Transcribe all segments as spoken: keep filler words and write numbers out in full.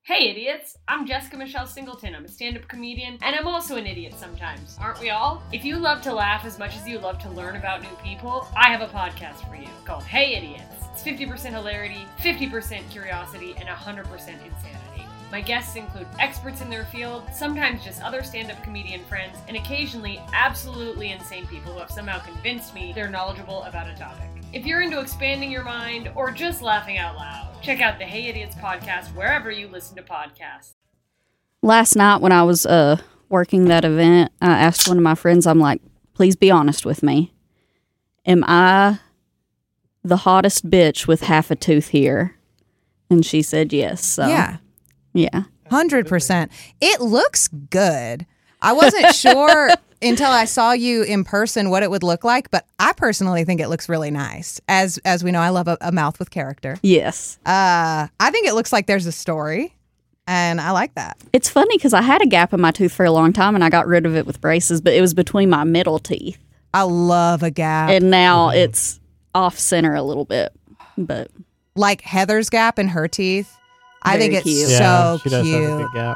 Hey idiots! I'm Jessica Michelle Singleton. I'm a stand-up comedian, and I'm also an idiot sometimes. Aren't we all? If you love to laugh as much as you love to learn about new people, I have a podcast for you called Hey Idiots. It's fifty percent hilarity, fifty percent curiosity, and one hundred percent insanity. My guests include experts in their field, sometimes just other stand-up comedian friends, and occasionally absolutely insane people who have somehow convinced me they're knowledgeable about a topic. If you're into expanding your mind or just laughing out loud, check out the Hey Idiots podcast wherever you listen to podcasts. Last night when I was uh, working that event, I asked one of my friends, I'm like, please be honest with me. Am I the hottest bitch with half a tooth here? And she said yes. So, yeah. Yeah. one hundred percent. It looks good. I wasn't sure until I saw you in person what it would look like, but I personally think it looks really nice. As as we know, I love a, a mouth with character. Yes. Uh, I think it looks like there's a story, and I like that. It's funny because I had a gap in my tooth for a long time, and I got rid of it with braces, but it was between my middle teeth. I love a gap. And now it's off center a little bit, but like Heather's gap in her teeth. I Very think it's cute. Yeah, so she does cute. have a big gap.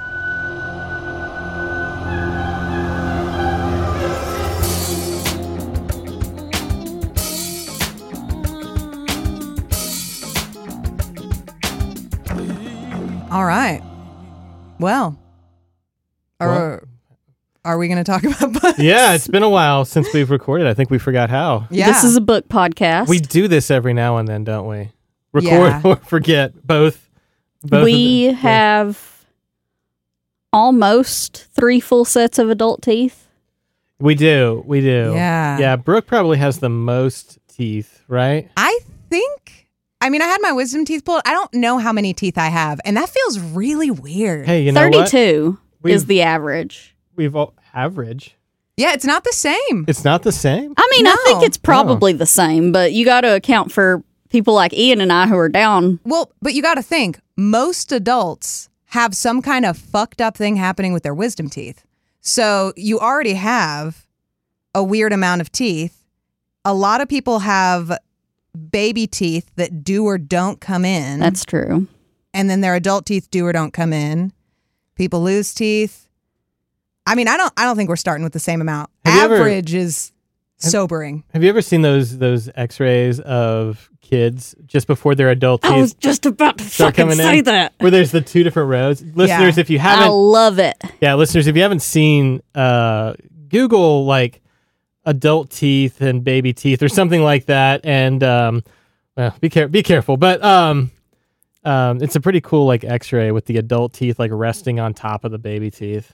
All right. Well, are, Well- are we going to talk about books? Yeah, it's been a while since we've recorded. I think we forgot how. Yeah. this is a book podcast. We do this every now and then, don't we? Record Yeah. or forget, both. both we of the- yeah. have almost three full sets of adult teeth. We do. We do. Yeah. Yeah, Brooke probably has the most teeth, right? I think, I mean, I had my wisdom teeth pulled. I don't know how many teeth I have, and that feels really weird. Hey, you know what? thirty-two We've- is the average. We've all average. Yeah, it's not the same. It's not the same? I mean, I think No. it's probably the same, but you got to account for people like Ian and I who are down. Well, but you got to think, most adults have some kind of fucked up thing happening with their wisdom teeth. So you already have a weird amount of teeth. A lot of people have baby teeth that do or don't come in. That's true. and then their adult teeth do or don't come in. People lose teeth. I mean, I don't I don't think we're starting with the same amount. Have you ever- Average is sobering. Have you ever seen those those x-rays of kids just before their adult teeth I was just about to start fucking coming say in? that. Where there's the two different rows? Listeners, if you I haven't love it. Yeah, listeners, if you haven't seen, uh, Google like adult teeth and baby teeth or something like that, and um, well, be care be careful. But um, um, it's a pretty cool like X-ray with the adult teeth like resting on top of the baby teeth.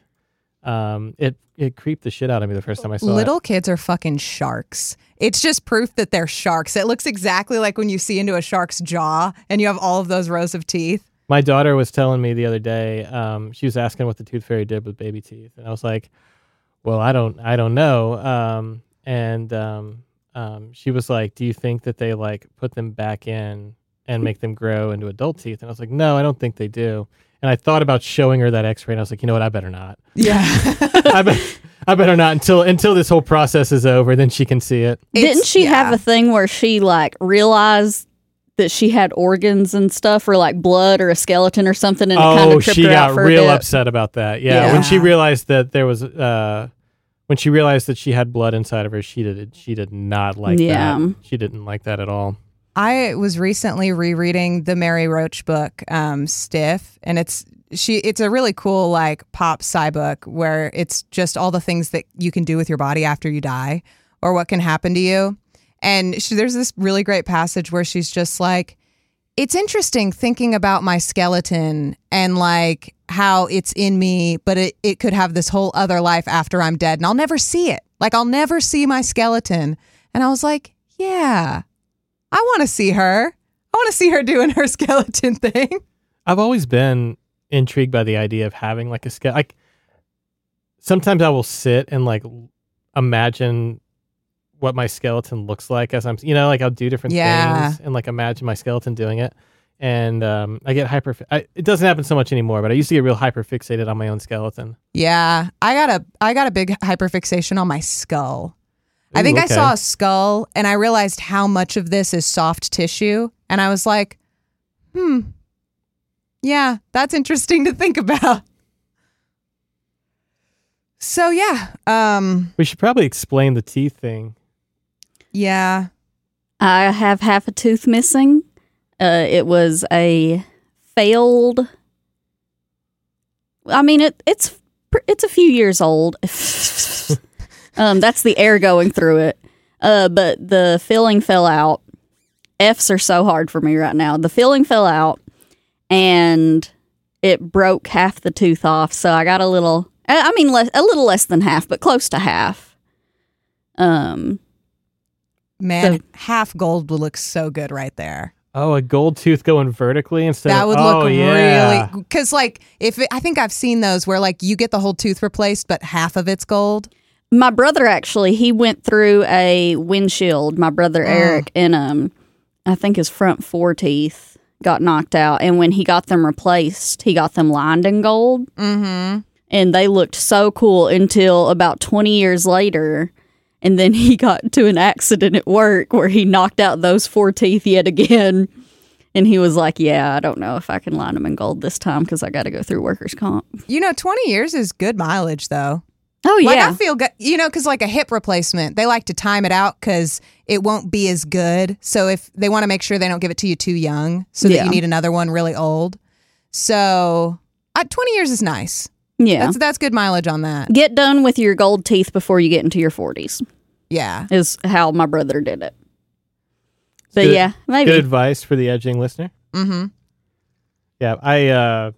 Um, it it creeped the shit out of me the first time I saw Little it. kids are fucking sharks. It's just proof that they're sharks. It looks exactly like when you see into a shark's jaw and you have all of those rows of teeth. My daughter was telling me the other day. Um, she was asking what the tooth fairy did with baby teeth, and I was like, "Well, I don't, I don't know." Um, and um, um, she was like, "Do you think that they like put them back in and make them grow into adult teeth?" And I was like, "No, I don't think they do." And I thought about showing her that X-ray, and I was like, "You know what? I better not. Yeah. I, be- I better not until until this whole process is over. Then she can see it." Didn't she yeah. have a thing where she like realized that she had organs and stuff, or like blood or a skeleton or something, and it kind Oh, of tripped she her out got for real a bit? upset about that. Yeah, Yeah. when she realized that there was, uh, when she realized that she had blood inside of her, she did she did not like Yeah. that. She didn't like that at all. I was recently rereading the Mary Roach book, um, Stiff, and it's she. It's a really cool like pop sci book where it's just all the things that you can do with your body after you die, or what can happen to you. And she, there's this really great passage where she's just like, "It's interesting thinking about my skeleton and like how it's in me, but it it could have this whole other life after I'm dead, and I'll never see it. Like I'll never see my skeleton." And I was like, "Yeah." I want to see her. I want to see her doing her skeleton thing. I've always been intrigued by the idea of having like a skeleton. Like sometimes I will sit and like imagine what my skeleton looks like as I'm, you know, like I'll do different Yeah. things and like imagine my skeleton doing it. And um, I get hyper. I, it doesn't happen so much anymore, but I used to get real hyper fixated on my own skeleton. Yeah, I got a I got a big hyperfixation on my skull. I Ooh, think I okay. saw a skull and I realized how much of this is soft tissue, and I was like, "Hmm, Yeah, that's interesting to think about. So yeah, um, We should probably explain the teeth thing. yeah, I have half a tooth missing. Uh, it was a failed. I mean, it it's pr- it's a few years old. um, that's the air going through it. Uh, but the filling fell out. F's are so hard for me right now. The filling fell out, and it broke half the tooth off. So I got a little. I mean, less, a little less than half, but close to half. Um, man, So- half gold would look so good right there. Oh, a gold tooth going vertically instead That of would oh, look yeah. really, because like if it, I think I've seen those where like you get the whole tooth replaced, but half of it's gold. My brother actually, he went through a windshield. My brother Eric, and um, I think his front four teeth got knocked out. And when he got them replaced, he got them lined in gold, Mm-hmm. and they looked so cool until about twenty years later. And then he got into an accident at work where he knocked out those four teeth yet again. And he was like, "Yeah, I don't know if I can line them in gold this time because I got to go through workers' comp." You know, twenty years is good mileage though. Oh Like yeah, I feel good, you know, because like a hip replacement, they like to time it out because it won't be as good. So if they want to make sure they don't give it to you too young, so that Yeah. you need another one really old. So uh, twenty years is nice. yeah. That's that's good mileage on that. Get done with your gold teeth before you get into your forties. Yeah. Is how my brother did it. But Good- yeah, maybe. Good advice for the edging listener. Mm-hmm. Yeah, I uh,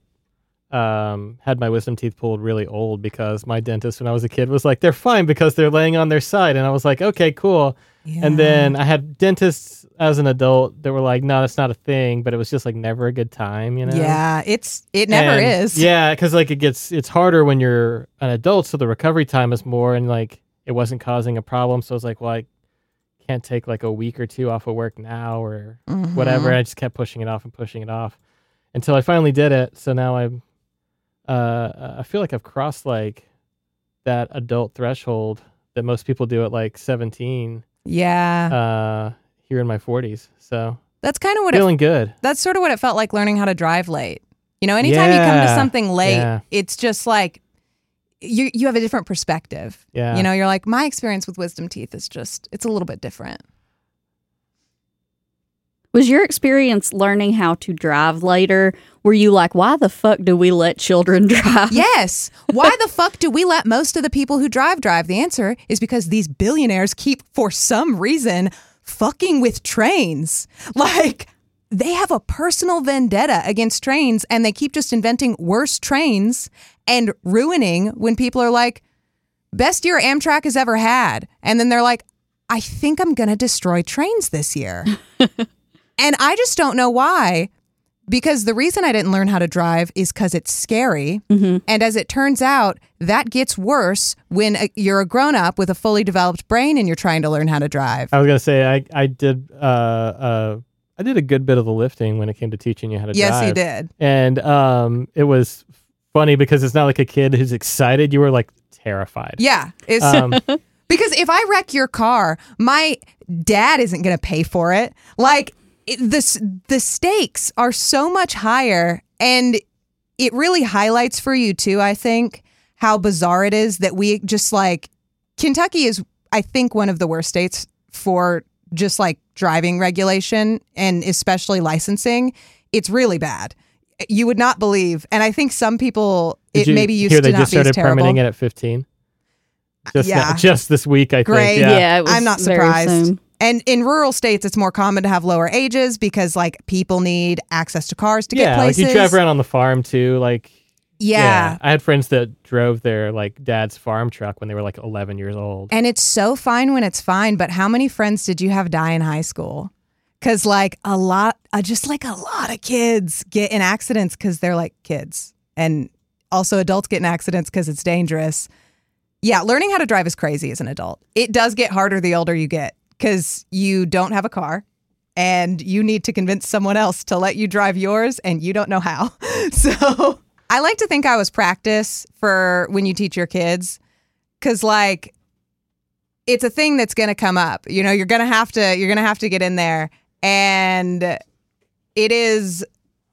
um, had my wisdom teeth pulled really old because my dentist when I was a kid was like, they're fine because they're laying on their side. And I was like, okay, cool. And then I had dentists as an adult that were like, no, that's not a thing. But it was just like never a good time, you know? Yeah, it's it never And- is. Yeah, because like it gets, it's harder when you're an adult. So the recovery time is more and like it wasn't causing a problem. So I was like, well, I can't take like a week or two off of work now or Mhm. whatever. I just kept pushing it off and pushing it off until I finally did it. So now I'm, uh, I feel like I've crossed like that adult threshold that most people do at like seventeen, Yeah. uh, here in my forties. So That's kind of what it feeling good. that's sort of what it felt like learning how to drive late. You know, anytime you come to Yeah. something late, Yeah. it's just like you you have a different perspective. Yeah. You know, you're like, my experience with wisdom teeth is just it's a little bit different. Was your experience learning how to drive later? Were you like, why the fuck do we let children drive? Yes. Why the fuck do we let most of the people who drive drive? The answer is because these billionaires keep, for some reason, fucking with trains. Like, they have a personal vendetta against trains and they keep just inventing worse trains and ruining when people are like, best year Amtrak has ever had. And then they're like, I think I'm going to destroy trains this year. And I just don't know why. Because the reason I didn't learn how to drive is because it's scary. Mm-hmm. And as it turns out, that gets worse when a, you're a grown up with a fully developed brain and you're trying to learn how to drive. I was gonna say I I did uh uh I did a good bit of the lifting when it came to teaching you how to Yes, drive. you did. And um it was funny because it's not like a kid who's excited. You were like terrified. Yeah. It's, Um, because if I wreck your car, my dad isn't going to pay for it. Like, it, the, s- the stakes are so much higher. And it really highlights for you, too, I think, how bizarre it is that we just like Kentucky is, I think, one of the worst states for just like driving regulation and especially licensing. It's really bad. You would not believe. And I think some people, did it you maybe used hear to they not just be as started terrible. permitting it at fifteen? Just Yeah. just this week, I Great. think. Yeah. Yeah, it was I'm not very surprised. soon. And in rural states, it's more common to have lower ages because like people need access to cars to yeah, get places. like you drive around on the farm too. Like Yeah. I had friends that drove their like dad's farm truck when they were like eleven years old. And it's so fine when it's fine. But how many friends did you have die in high school? Because like a lot, uh, just like a lot of kids get in accidents because they're like kids. And also adults get in accidents because it's dangerous. Yeah, learning how to drive is crazy as an adult. It does get harder the older you get because you don't have a car and you need to convince someone else to let you drive yours and you don't know how. So I like to think I was practice for when you teach your kids because like it's a thing that's going to come up. You know, you're going to have to you're going to have to get in there and it is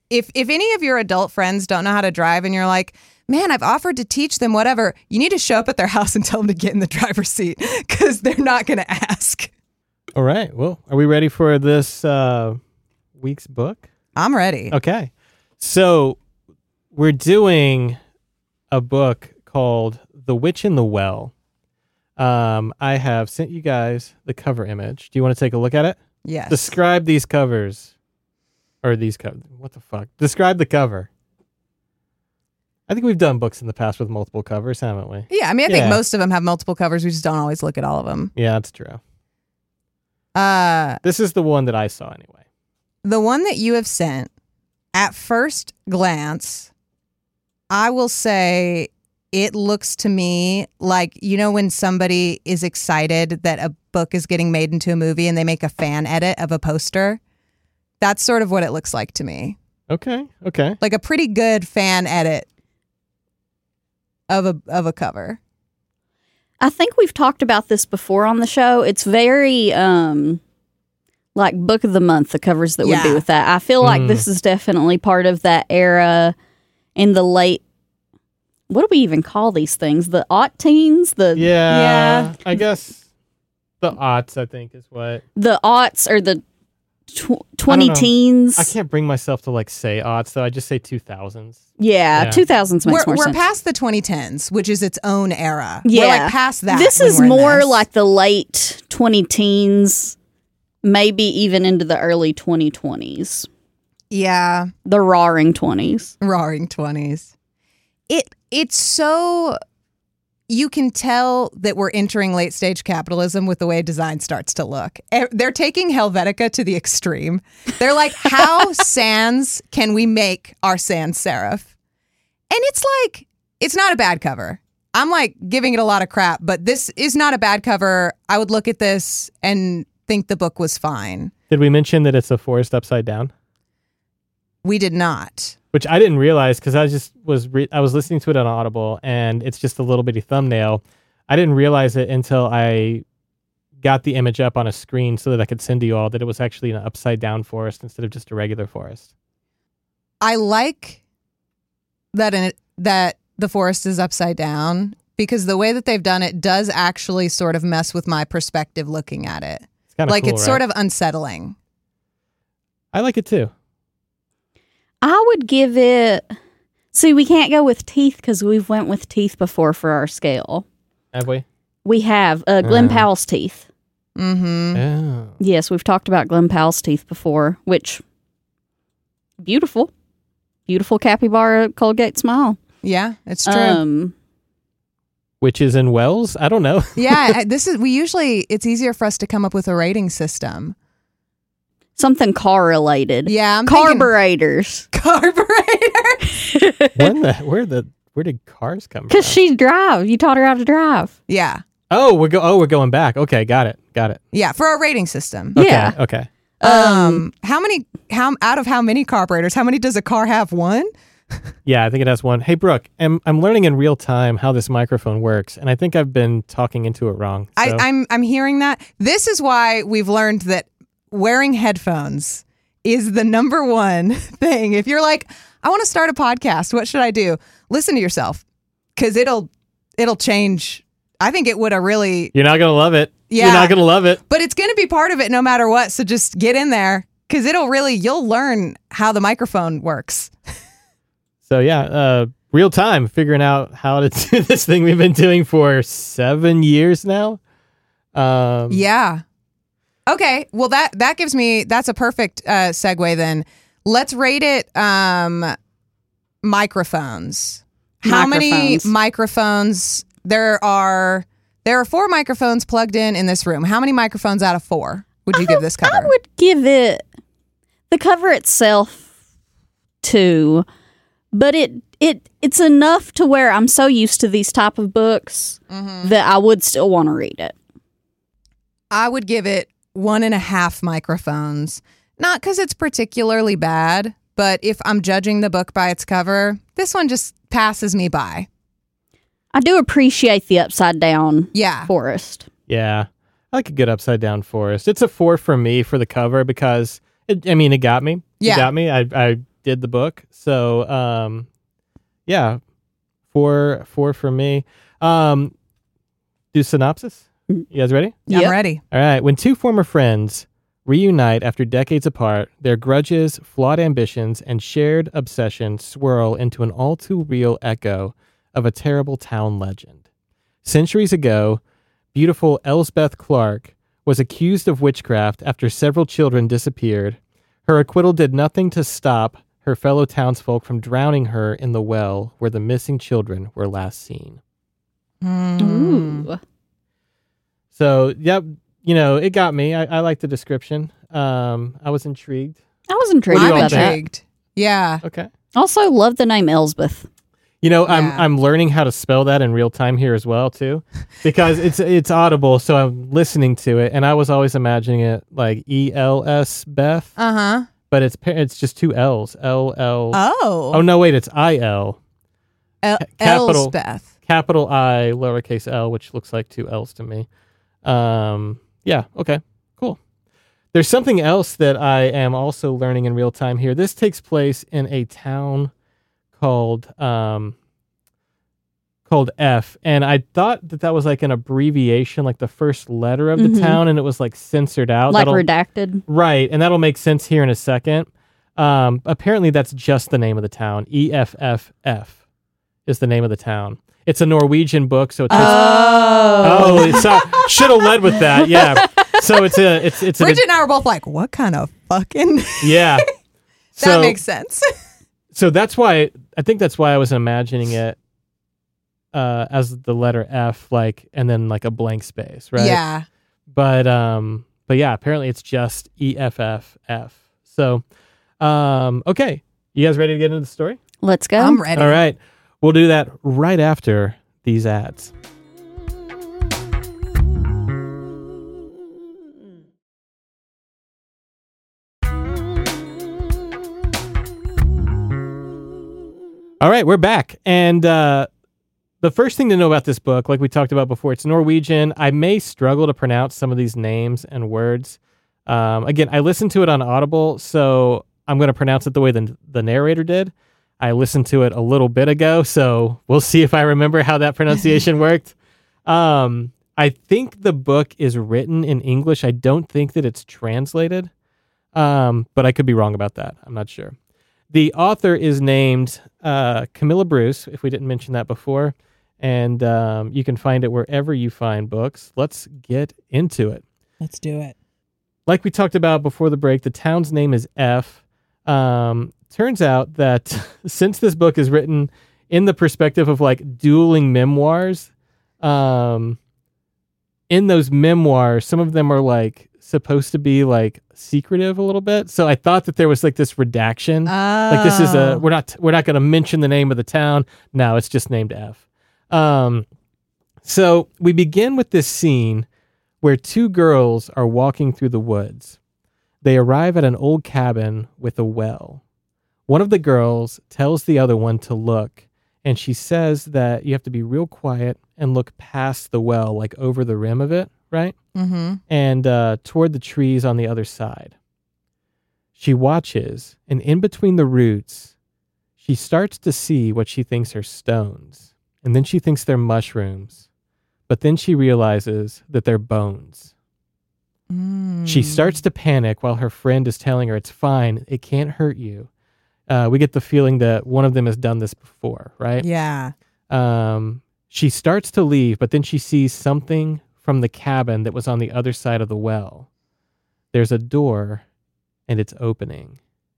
if if any of your adult friends don't know how to drive and you're like, man, I've offered to teach them whatever, you need to show up at their house and tell them to get in the driver's seat because they're not going to ask. All right. Well, are we ready for this uh, week's book? I'm ready. Okay. So we're doing a book called The Witch in the Well. Um, I have sent you guys the cover image. Do you want to take a look at it? Yes. Describe these covers. Or these covers. What the fuck? Describe the cover. I think we've done books in the past with multiple covers, haven't we? Yeah, I mean, I think Yeah. most of them have multiple covers. We just don't always look at all of them. Yeah, that's true. Uh, This is the one that I saw anyway. the one that you have sent, at first glance, I will say it looks to me like, you know, when somebody is excited that a book is getting made into a movie and they make a fan edit of a poster. That's sort of what it looks like to me. Okay, okay. Like a pretty good fan edit of a of a cover. I think we've talked about this before on the show. It's very um like book of the month, the covers that would Yeah. be with that. I feel like Mm. this is definitely part of that era in the late, what do we even call these things? The aught teens? The Yeah, Yeah. I guess the aughts, I think, is what. the aughts or the tw- twenty know. teens. I can't bring myself to like say aughts, though. I just say two thousands. Yeah, Yeah. two thousands makes We're, more we're sense. past the twenty tens, which is its own era. Yeah. We're like past that. This when is we're in more this. like the late twenty teens, maybe even into the early twenty twenties. Yeah, The roaring twenties. roaring twenties. It it's so you can tell that we're entering late stage capitalism with the way design starts to look. Eh, They're taking Helvetica to the extreme. They're like, how sans can we make our sans serif? And it's like, it's not a bad cover. I'm like giving it a lot of crap, but this is not a bad cover. I would look at this and think the book was fine. Did we mention that it's a forest upside down? We did not. Which I didn't realize because I just was re- I was listening to it on Audible, and it's just a little bitty thumbnail. I didn't realize it until I got the image up on a screen so that I could send to you all that it was actually an upside down forest instead of just a regular forest. I like that in it, that the forest is upside down because the way that they've done it does actually sort of mess with my perspective looking at it. It's kind of Like cool, it's right? sort of unsettling. I like it too. I would give it. See, we can't go with teeth because we've went with teeth before for our scale. Have we? We have uh, Glen Uh. Powell's teeth. Mm-hmm. Oh. Yes, we've talked about Glen Powell's teeth before, which beautiful, beautiful capybara Colgate smile. Yeah, it's true. Um, Witches and wells? I don't know. yeah, I- this is we usually it's easier for us to come up with a rating system. something car related. Yeah, I'm thinking Carburetors. carburetor. when the where the where did cars come from? Because she drives. You taught her how to drive. Yeah, Oh, we're go. Oh, we're going back. Okay, got it. Got it. yeah, for our rating system. Okay, Yeah. Okay. Um, how many? How out of how many carburetors? How many does a car have? One. Yeah, I think it has one. Hey, Brooke, I'm I'm learning in real time how this microphone works, and I think I've been talking into it wrong. I, So- I'm I'm hearing that. This is why we've learned that wearing headphones is the number one thing. If you're like, I want to start a podcast, what should I do? Listen to yourself, because it'll it'll change. I think it would have really, You're not gonna love it. Yeah. You're not gonna love it. but it's going to be part of it no matter what. So just get in there, because it'll really you'll learn how the microphone works. So yeah, uh, real time figuring out how to do this thing we've been doing for seven years now. Um, Yeah. Okay. Well, that that gives me that's a perfect uh, segue. Then let's rate it. Um, microphones. How many Microphones. microphones? There are there are four microphones plugged in in this room. How many microphones out of four would you give this cover? I would give it the cover itself two, but it it it's enough to where I'm so used to these type of books that I would still want to read it. I would give it one and a half microphones. Not because it's particularly bad, but if I'm judging the book by its cover, this one just passes me by. I do appreciate the upside down Yeah. forest. Yeah, I like a good upside down forest. It's a four for me for the cover because it, I mean it got me. Yeah. It got me. I I did the book. So, um, yeah, four, four for me. Um, do synopsis. You guys ready? Yeah, Yep. I'm ready. All right. When two former friends reunite after decades apart, their grudges, flawed ambitions, and shared obsession swirl into an all too real echo of a terrible town legend. Centuries ago, beautiful Elsbeth Clark was accused of witchcraft after several children disappeared. Her acquittal did nothing to stop her fellow townsfolk from drowning her in the well where the missing children were last seen. Mm. Ooh. So, yep, you know, it got me. I, I like the description. Um, I was intrigued. I was intrigued do you I'm all about that. intrigued. Yeah. Okay. Also, love the name Elsbeth. You know, I'm Yeah. I'm learning how to spell that in real time here as well too, because it's it's audible. So I'm listening to it, and I was always imagining it like E L S Beth, Uh huh. but it's pa- it's just two L's. L L. Oh. Oh no, wait, it's I L. El- capital- Elsbeth. Capital I, lowercase L, which looks like two L's to me. Um, yeah. Okay. Cool. There's something else that I am also learning in real time here. This takes place in a town called um called F, and I thought that that was like an abbreviation, like the first letter of the Mhm. town, and it was like censored out. Like That'll- redacted. right, and that'll make sense here in a second. Um, apparently, that's just the name of the town. E F F F is the name of the town. It's a Norwegian book, so it takes. Oh. Oh, it's uh, should have led with that. Yeah. So it's a it's it's a Bridget and I were both like, what kind of fucking. yeah. That So makes sense. so that's why I think that's why I was imagining it uh, as the letter F, like, and then like a blank space, right? Yeah. But um, but yeah, apparently it's just E F F F. So, um, okay, you guys ready to get into the story? Let's go. I'm ready. All right, we'll do that right after these ads. All right, we're back. And uh, the first thing to know about this book, like we talked about before, it's Norwegian. I may struggle to pronounce some of these names and words. Um, again, I listened to it on Audible, so I'm going to pronounce it the way the, the narrator did. I listened to it a little bit ago, so we'll see if I remember how that pronunciation worked. Um, I think the book is written in English. I don't think that it's translated, um, but I could be wrong about that. I'm not sure. The author is named uh, Camilla Bruce, if we didn't mention that before, and um, you can find it wherever you find books. Let's get into it. Let's do it. Like we talked about before the break, the town's name is F. Um, turns out that since this book is written in the perspective of like dueling memoirs, um, in those memoirs, some of them are like supposed to be like secretive a little bit. So I thought that there was like this redaction. Oh. Like this is a we're not we're not going to mention the name of the town. No, it's just named F. Um, so we begin with this scene where two girls are walking through the woods. They arrive at an old cabin with a well. One of the girls tells the other one to look, and she says that you have to be real quiet and look past the well, like over the rim of it, right? Mm-hmm. And uh, toward the trees on the other side. She watches, and in between the roots, she starts to see what she thinks are stones. And then she thinks they're mushrooms. But then she realizes that they're bones. Mm. She starts to panic while her friend is telling her, it's fine, it can't hurt you. Uh, we get the feeling that one of them has done this before, right? Yeah. Um, she starts to leave, but then she sees something from the cabin that was on the other side of the well. There's a door, and it's opening.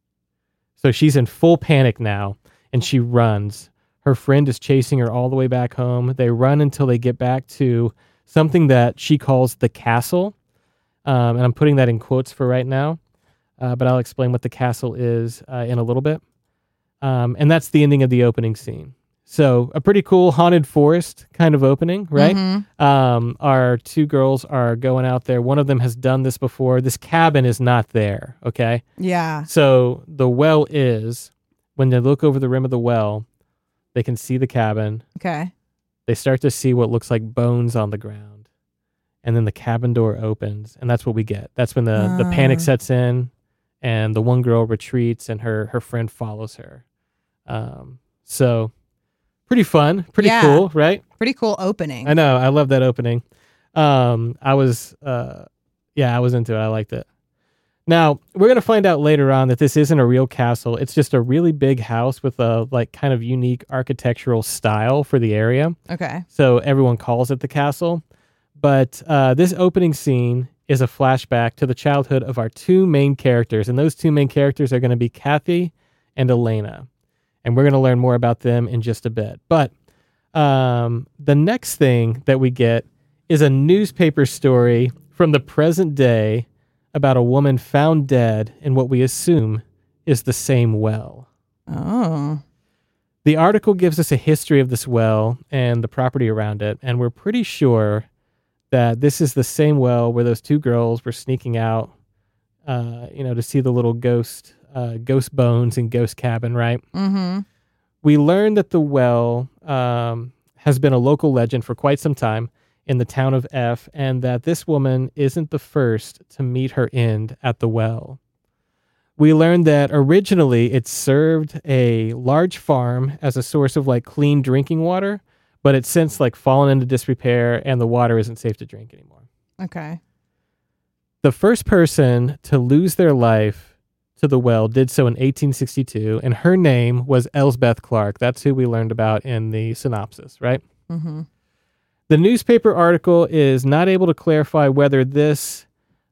So she's in full panic now, and she runs. Her friend is chasing her all the way back home. They run until they get back to something that she calls the castle. Um, and I'm putting that in quotes for right now, uh, but I'll explain what the castle is uh, in a little bit. Um, and that's the ending of the opening scene. So a pretty cool haunted forest kind of opening, right? Mhm. Um, our two girls are going out there. One of them has done this before. This cabin is not there, okay? Yeah. So the well is, when they look over the rim of the well, they can see the cabin. Okay. They start to see what looks like bones on the ground. And then the cabin door opens, and that's what we get. That's when the, the panic Ah. sets in, and the one girl retreats, and her her friend follows her. Um, so pretty fun, pretty Yeah. cool, right? Pretty cool opening. I know, I love that opening. Um, I was, uh, yeah, I was into it. I liked it. Now, we're going to find out later on that this isn't a real castle. It's just a really big house with a like kind of unique architectural style for the area. Okay. So everyone calls it the castle. But uh, this opening scene is a flashback to the childhood of our two main characters. And those two main characters are going to be Kathy and Elena. And we're going to learn more about them in just a bit. But um, the next thing that we get is a newspaper story from the present day about a woman found dead in what we assume is the same well. Oh. The article gives us a history of this well and the property around it, and we're pretty sure that this is the same well where those two girls were sneaking out, uh, you know, to see the little ghost, uh, ghost bones and ghost cabin, right? Mm-hmm. We learned that the well um, has been a local legend for quite some time in the town of F, and that this woman isn't the first to meet her end at the well. We learned that originally it served a large farm as a source of like clean drinking water, but it's since like fallen into disrepair and the water isn't safe to drink anymore. Okay. The first person to lose their life to the well did so in eighteen sixty-two, and her name was Elsbeth Clark. That's who we learned about in the synopsis, right? Mm-hmm. The newspaper article is not able to clarify whether this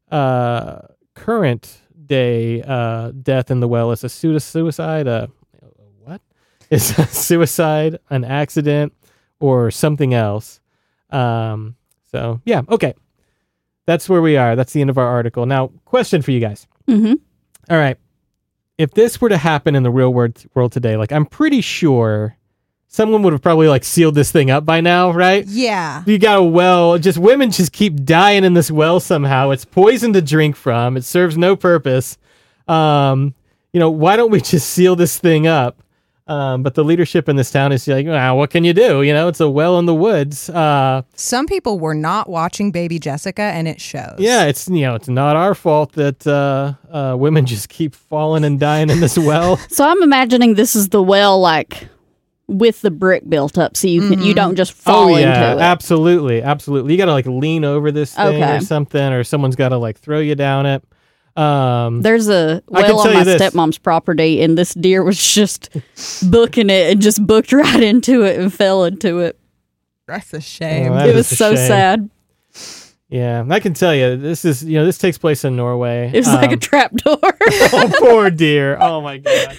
uh, current day uh, death in the well is a sui- suicide, a what? Is a suicide, an accident, or something else. Um, so, yeah, okay. That's where we are. That's the end of our article. Now, question for you guys. Mm-hmm. All right. If this were to happen in the real world, world today, like I'm pretty sure someone would have probably like sealed this thing up by now, right? Yeah. You got a well, just women just keep dying in this well somehow. It's poison to drink from. It serves no purpose. Um, you know, why don't we just seal this thing up? Um, but the leadership in this town is like, well, what can you do? You know, it's a well in the woods. Uh, Some people were not watching Baby Jessica, and it shows. yeah, it's, you know, it's not our fault that uh, uh, women just keep falling and dying in this well. So I'm imagining this is the well, like with the brick built up, so you can, you don't just fall oh, yeah, into it. absolutely, absolutely. You got to like lean over this thing Okay. or something, or someone's got to like throw you down it. Um, There's a I can well tell on my you this. stepmom's property, and this deer was just booking it and just booked right into it and fell into it. That's a shame. Oh, that It was is a so shame. sad. Yeah, I can tell you, this is, you know, this takes place in Norway. It was like a Um, trap door. oh, poor dear. Oh my God.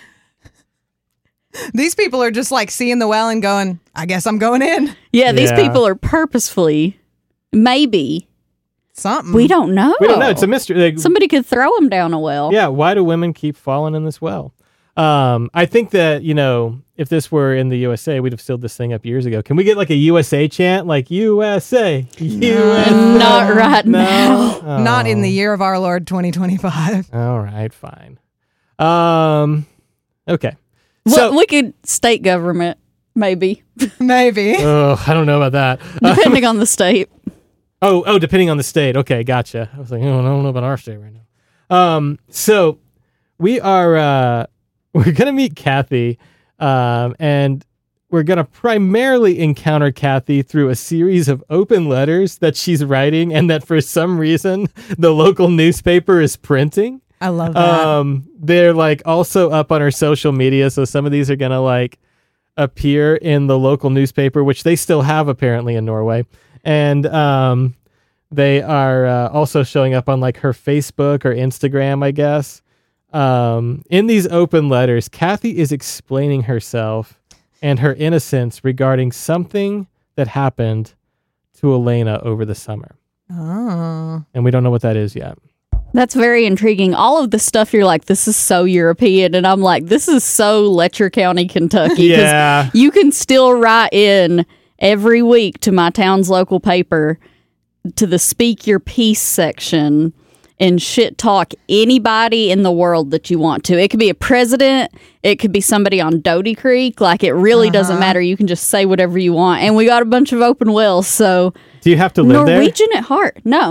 These people are just like seeing the well and going, I guess I'm going in. Yeah, these Yeah. people are purposefully, maybe, Something. we don't know. We don't know. It's a mystery. Like, Somebody could throw him down a well. yeah, why do women keep falling in this well? Um, I think that, you know, if this were in the U S A, we'd have sealed this thing up years ago. Can we get like a U S A chant? Like U S A, U S A. Not right No? now. Oh. Not in the year of our Lord twenty twenty-five. All right, fine. Um, okay. Well, So, we could state government, maybe, Maybe. oh, I don't know about that. depending on the state. Oh, oh, depending on the state. Okay, gotcha. I was like, oh, I don't know about our state right now. Um, so we are uh, we're gonna meet Kathy, um, and we're gonna primarily encounter Kathy through a series of open letters that she's writing, and that for some reason the local newspaper is printing. I love that. Um, they're like also up on her social media, so some of these are gonna like appear in the local newspaper, which they still have apparently in Norway, and um, they are uh, also showing up on like her Facebook or Instagram, I guess. Um, in these open letters, Kathy is explaining herself and her innocence regarding something that happened to Elena over the summer, Oh. and we don't know what that is yet. That's very intriguing. All of the stuff you're like, this is so European, and I'm like, this is so Letcher County, Kentucky. 'cause Yeah. you can still write in every week to my town's local paper to the Speak Your Peace section and shit talk anybody in the world that you want to. It could be a president. It could be somebody on Doty Creek. Like, it really doesn't matter. You can just say whatever you want. And we got a bunch of open wells, so Do you have to live there? Norwegian at heart. No.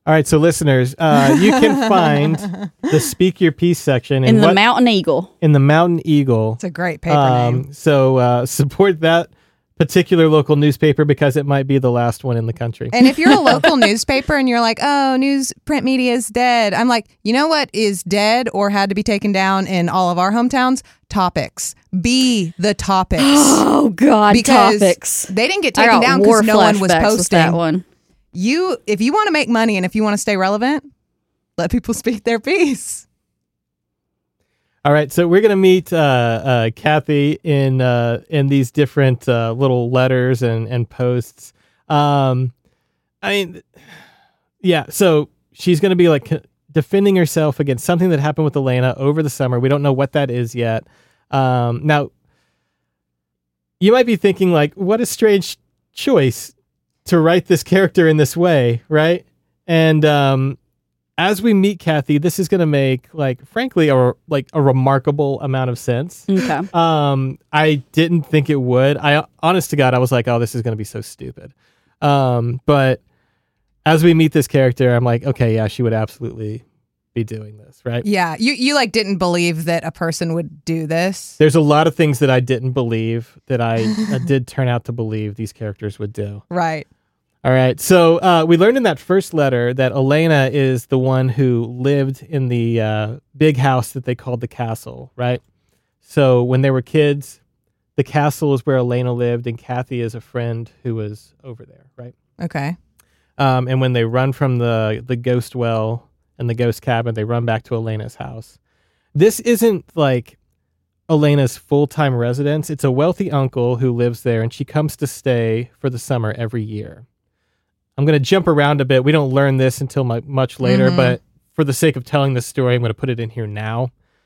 All right, so listeners, uh, you can find the Speak Your Piece section In the what- Mountain Eagle. in the Mountain Eagle. It's a great paper name. So uh, support that particular local newspaper because it might be the last one in the country. And if you're a local newspaper and you're like, oh, news print media is dead, I'm like, you know what is dead or had to be taken down in all of our hometowns? Topics. Be the topics. Oh, God, Because topics. they didn't get I taken got down war because no one was flashbacks with posting. that one. You, if you want to make money and if you want to stay relevant, let people speak their piece. All right, so we're gonna meet uh, uh, Kathy in uh, in these different uh, little letters and and posts. Um, I mean, yeah. So she's gonna be like defending herself against something that happened with Elena over the summer. We don't know what that is yet. Um, now, you might be thinking like, what a strange choice to write this character in this way, right? And um, as we meet Kathy, this is going to make, like, frankly, a, like a remarkable amount of sense. Okay. Um, I didn't think it would. I, honest to God, I was like, oh, this is going to be so stupid. Um, but as we meet this character, I'm like, okay, yeah, she would absolutely be doing this, right? Yeah, you you like didn't believe that a person would do this. There's a lot of things that I didn't believe that I uh, did turn out to believe these characters would do. Right. All right. So uh, we learned in that first letter that Elena is the one who lived in the uh, big house that they called the castle, right? So when they were kids, the castle is where Elena lived, and Kathy is a friend who was over there, right? Okay. Um, and when they run from the, the ghost well and the ghost cabin, they run back to Elena's house. This isn't like Elena's full-time residence. It's a wealthy uncle who lives there, and she comes to stay for the summer every year. I'm going to jump around a bit. We don't learn this until my, much later, Mhm. but for the sake of telling this story, I'm going to put it in here now.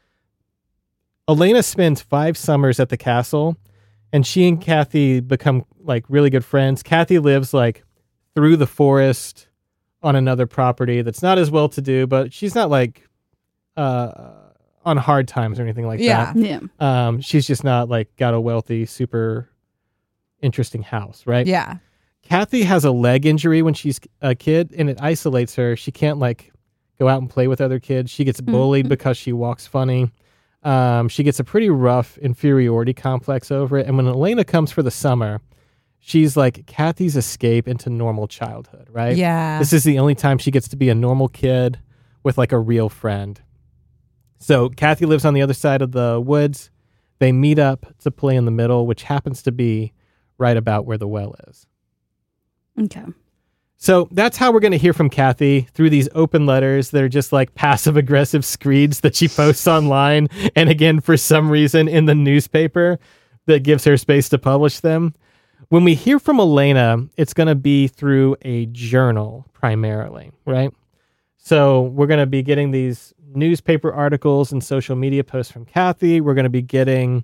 Elena spends five summers at the castle, and she and Kathy become like really good friends. Kathy lives like through the forest on another property that's not as well to do, but she's not like uh, on hard times or anything like Yeah. that. Yeah. Um, she's just not like got a wealthy, super interesting house, right? Yeah. Kathy has a leg injury when she's a kid, and it isolates her. She can't like go out and play with other kids. She gets bullied Mhm. because she walks funny. Um, she gets a pretty rough inferiority complex over it. And when Elena comes for the summer, she's like Kathy's escape into normal childhood, right? Yeah. This is the only time she gets to be a normal kid with like a real friend. So Kathy lives on the other side of the woods. They meet up to play in the middle, which happens to be right about where the well is. Okay. So that's how we're going to hear from Kathy through these open letters that are just like passive aggressive screeds that she posts online. And again, for some reason in the newspaper that gives her space to publish them. When we hear from Elena, it's going to be through a journal primarily, right? So we're going to be getting these newspaper articles and social media posts from Kathy. We're going to be getting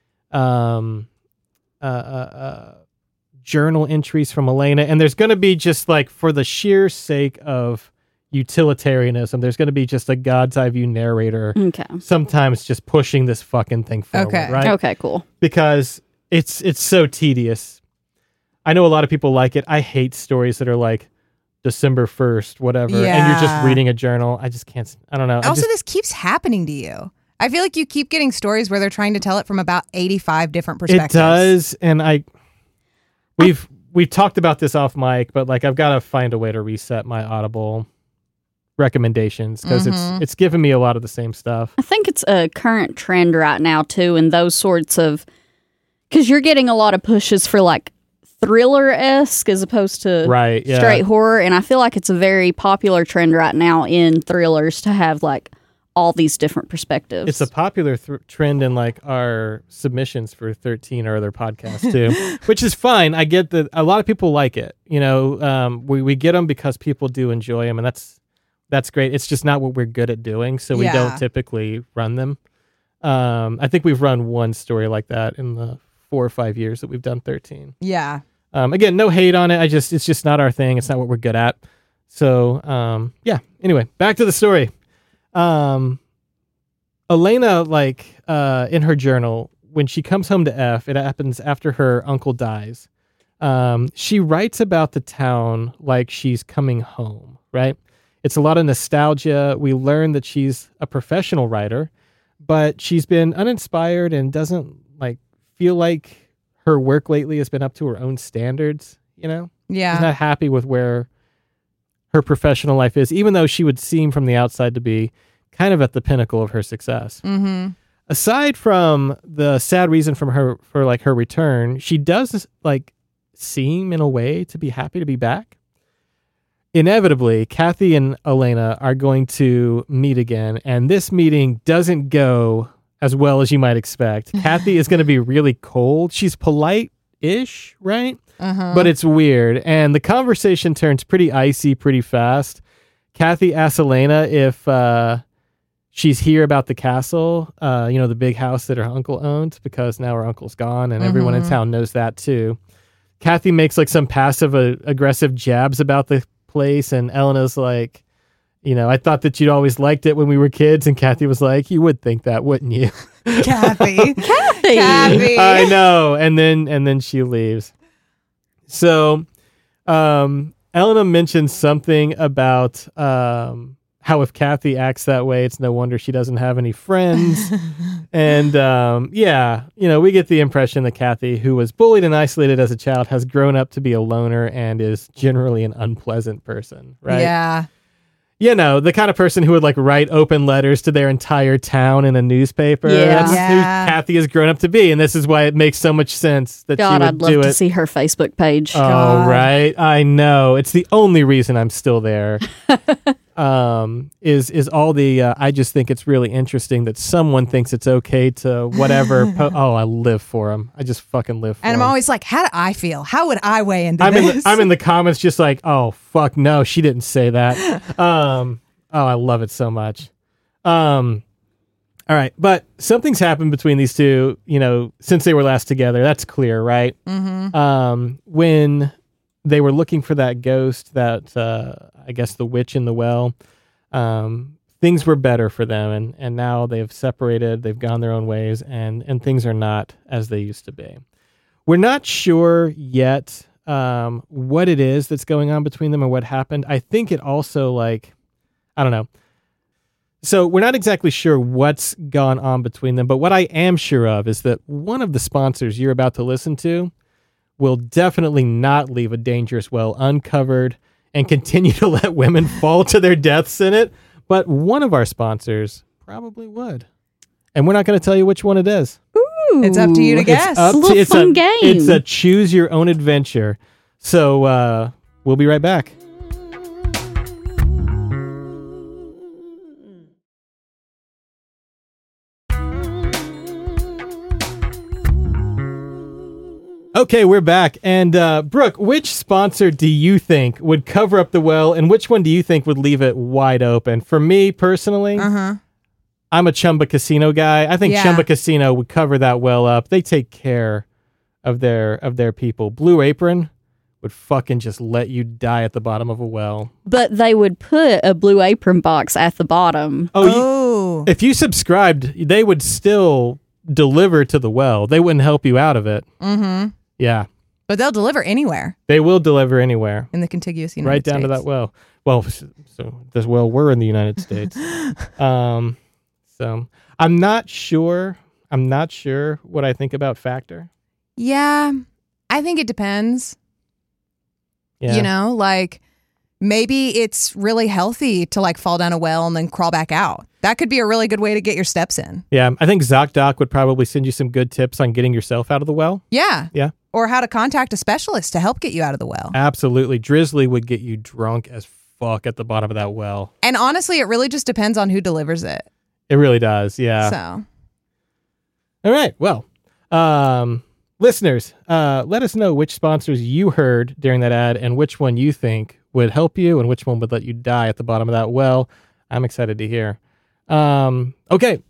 um, uh, uh, uh, journal entries from Elena. And there's going to be just like, for the sheer sake of utilitarianism, there's going to be just a God's eye view narrator Okay. sometimes just pushing this fucking thing forward, Okay. right? Okay, cool. Because it's it's so tedious. I know a lot of people like it. I hate stories that are like December first, whatever, and you're just Yeah. reading a journal. I just can't, I don't know. I Also, just- this keeps happening to you. I feel like you keep getting stories where they're trying to tell it from about eighty-five different it perspectives. does, and I, we've, we've talked about this off mic, but like I've got to find a way to reset my Audible recommendations because Mhm. it's, it's giving me a lot of the same stuff. I think it's a current trend right now too, in those sorts of, because you're getting a lot of pushes for like thriller esque as opposed to Right. Yeah. straight horror, and I feel like it's a very popular trend right now in thrillers to have like all these different perspectives. It's a popular th- trend in like our submissions for thirteen or other podcasts too, which is fine. I get that a lot of people like it. You know, um, we we get them because people do enjoy them, and that's that's great. It's just not what we're good at doing, so we Yeah. don't typically run them. Um, I think we've run one story like that in the four or five years that we've done thirteen. Yeah. Um, again, no hate on it. I just it's just not our thing. It's not what we're good at. So um, yeah. Anyway, back to the story. Um, Elena, like uh, in her journal, when she comes home to F, it happens after her uncle dies. Um, she writes about the town like she's coming home, right? It's a lot of nostalgia. We learn that she's a professional writer, but she's been uninspired and doesn't like feel like her work lately has been up to her own standards, you know? Yeah. She's not happy with where her professional life is, even though she would seem from the outside to be kind of at the pinnacle of her success. Mm-hmm. Aside from the sad reason from her for like her return, she does like seem in a way to be happy to be back. Inevitably, Kathy and Elena are going to meet again, and this meeting doesn't go as well as you might expect. Kathy is going to be really cold. She's polite-ish, right? Uh-huh. But it's weird, and the conversation turns pretty icy pretty fast. Kathy asks Elena if uh, she's here about the castle, uh, you know, the big house that her uncle owned, because now her uncle's gone, and everyone in Mhm. town knows that too. Kathy makes like some passive uh, aggressive jabs about the place, and Elena's like, you know, I thought that you'd always liked it when we were kids, and Kathy was like, you would think that, wouldn't you? Kathy. Kathy. Kathy. I know. And then and then she leaves. So um Elena mentions something about um how if Kathy acts that way, it's no wonder she doesn't have any friends. And um yeah, you know, we get the impression that Kathy, who was bullied and isolated as a child, has grown up to be a loner and is generally an unpleasant person, right? Yeah. You know, the kind of person who would like write open letters to their entire town in a newspaper. Yeah. That's Yeah. who Kathy has grown up to be. And this is why it makes so much sense that God, she would I'd love do to it. see her Facebook page. Oh, God. right. I know. It's the only reason I'm still there. um, is is all the, uh, I just think it's really interesting that someone thinks it's okay to whatever. Po- oh, I live for him. I just fucking live for And I'm him. always like, how do I feel? How would I weigh into I'm in, this? the, I'm in the comments just like, oh, fuck no, she didn't say that. Um, oh, I love it so much. Um, all right. But something's happened between these two, you know, since they were last together. That's clear, right? Mm-hmm. Um, when they were looking for that ghost, that, uh, I guess the witch in the well, um, things were better for them. And, and now they've separated, they've gone their own ways, and, and things are not as they used to be. We're not sure yet um, what it is that's going on between them or what happened. I think it also, like, I don't know. So we're not exactly sure what's gone on between them, but what I am sure of is that one of the sponsors you're about to listen to will definitely not leave a dangerous well uncovered and continue to let women fall to their deaths in it. But one of our sponsors probably would. And we're not going to tell you which one it is. It's up to you to Ooh. guess. It's up A little to, it's fun a, game. It's a choose your own adventure. So uh, we'll be right back. Okay, we're back. And uh, Brooke, which sponsor do you think would cover up the well, and which one do you think would leave it wide open? For me personally, Uh-huh. I'm a Chumba Casino guy. I think Yeah. Chumba Casino would cover that well up. They take care of their of their people. Blue Apron would fucking just let you die at the bottom of a well. But they would put a Blue Apron box at the bottom. Oh, you, Oh. if you subscribed, they would still deliver to the well. They wouldn't help you out of it. Mm-hmm. Yeah, But they'll deliver anywhere they will deliver anywhere. in the contiguous United Right down to States. that well. Well, so this well, we're in the United States. Um, so I'm not sure. I'm not sure what I think about Factor. Yeah. I think it depends. Yeah. You know, like maybe it's really healthy to like fall down a well and then crawl back out. That could be a really good way to get your steps in. Yeah. I think ZocDoc would probably send you some good tips on getting yourself out of the well. Yeah. Yeah. Or how to contact a specialist to help get you out of the well. Absolutely. Drizzly would get you drunk as fuck at the bottom of that well. And honestly, it really just depends on who delivers it. It really does. Yeah. So, All right. Well, um, listeners, uh, let us know which sponsors you heard during that ad and which one you think would help you and which one would let you die at the bottom of that well. I'm excited to hear. Um, okay.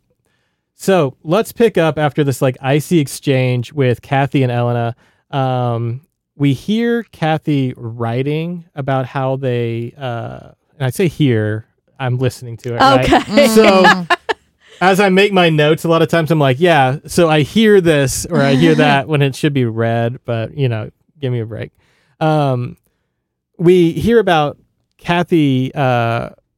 So let's pick up after this like icy exchange with Kathy and Elena. Um, we hear Kathy writing about how they, uh, and I say here, I'm listening to it. Right? Okay. So as I make my notes, a lot of times I'm like, yeah, so I hear this or I hear that when it should be read, but you know, give me a break. Um, we hear about Kathy uh,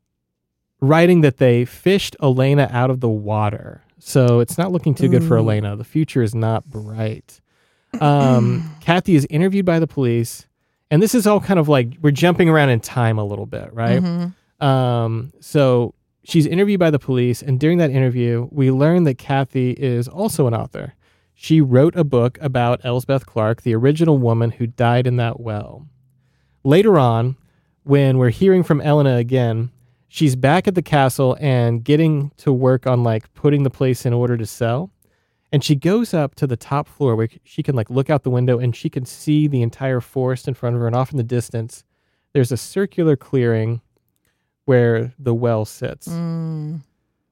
writing that they fished Elena out of the water. So it's not looking too good for Ooh. Elena. The future is not bright. Um, Kathy is interviewed by the police, and this is all kind of like we're jumping around in time a little bit, right? Mhm. Um, so she's interviewed by the police, and during that interview, we learn that Kathy is also an author. She wrote a book about Elsbeth Clark, the original woman who died in that well. Later on, when we're hearing from Elena again, she's back at the castle and getting to work on like putting the place in order to sell. And she goes up to the top floor where she can like look out the window and she can see the entire forest in front of her. And off in the distance, there's a circular clearing where the well sits. Mm.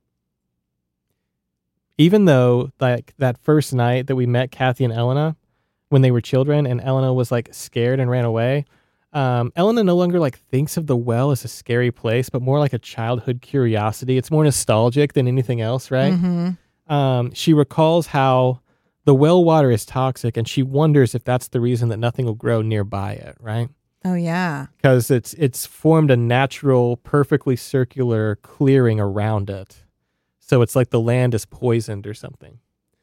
Even though like that first night that we met Kathy and Elena when they were children and Elena was like scared and ran away, um, Elena no longer like thinks of the well as a scary place, but more like a childhood curiosity. It's more nostalgic than anything else, right? Mm-hmm. Um, she recalls how the well water is toxic and she wonders if that's the reason that nothing will grow nearby it, right? Oh, yeah. Because it's it's formed a natural, perfectly circular clearing around it. So it's like the land is poisoned or something.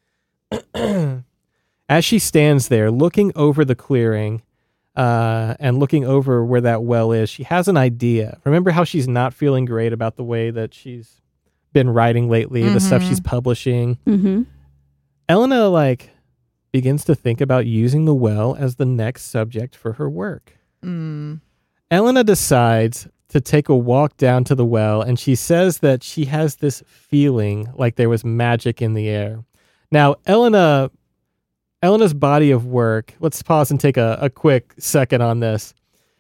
As she stands there looking over the clearing uh, and looking over where that well is, she has an idea. Remember how she's not feeling great about the way that she's been writing lately, mm-hmm. the stuff she's publishing. Mm-hmm. Elena, like, begins to think about using the well as the next subject for her work. Mm. Elena decides to take a walk down to the well, and she says that she has this feeling like there was magic in the air. Now, Elena, Elena's body of work, let's pause and take a, a quick second on this.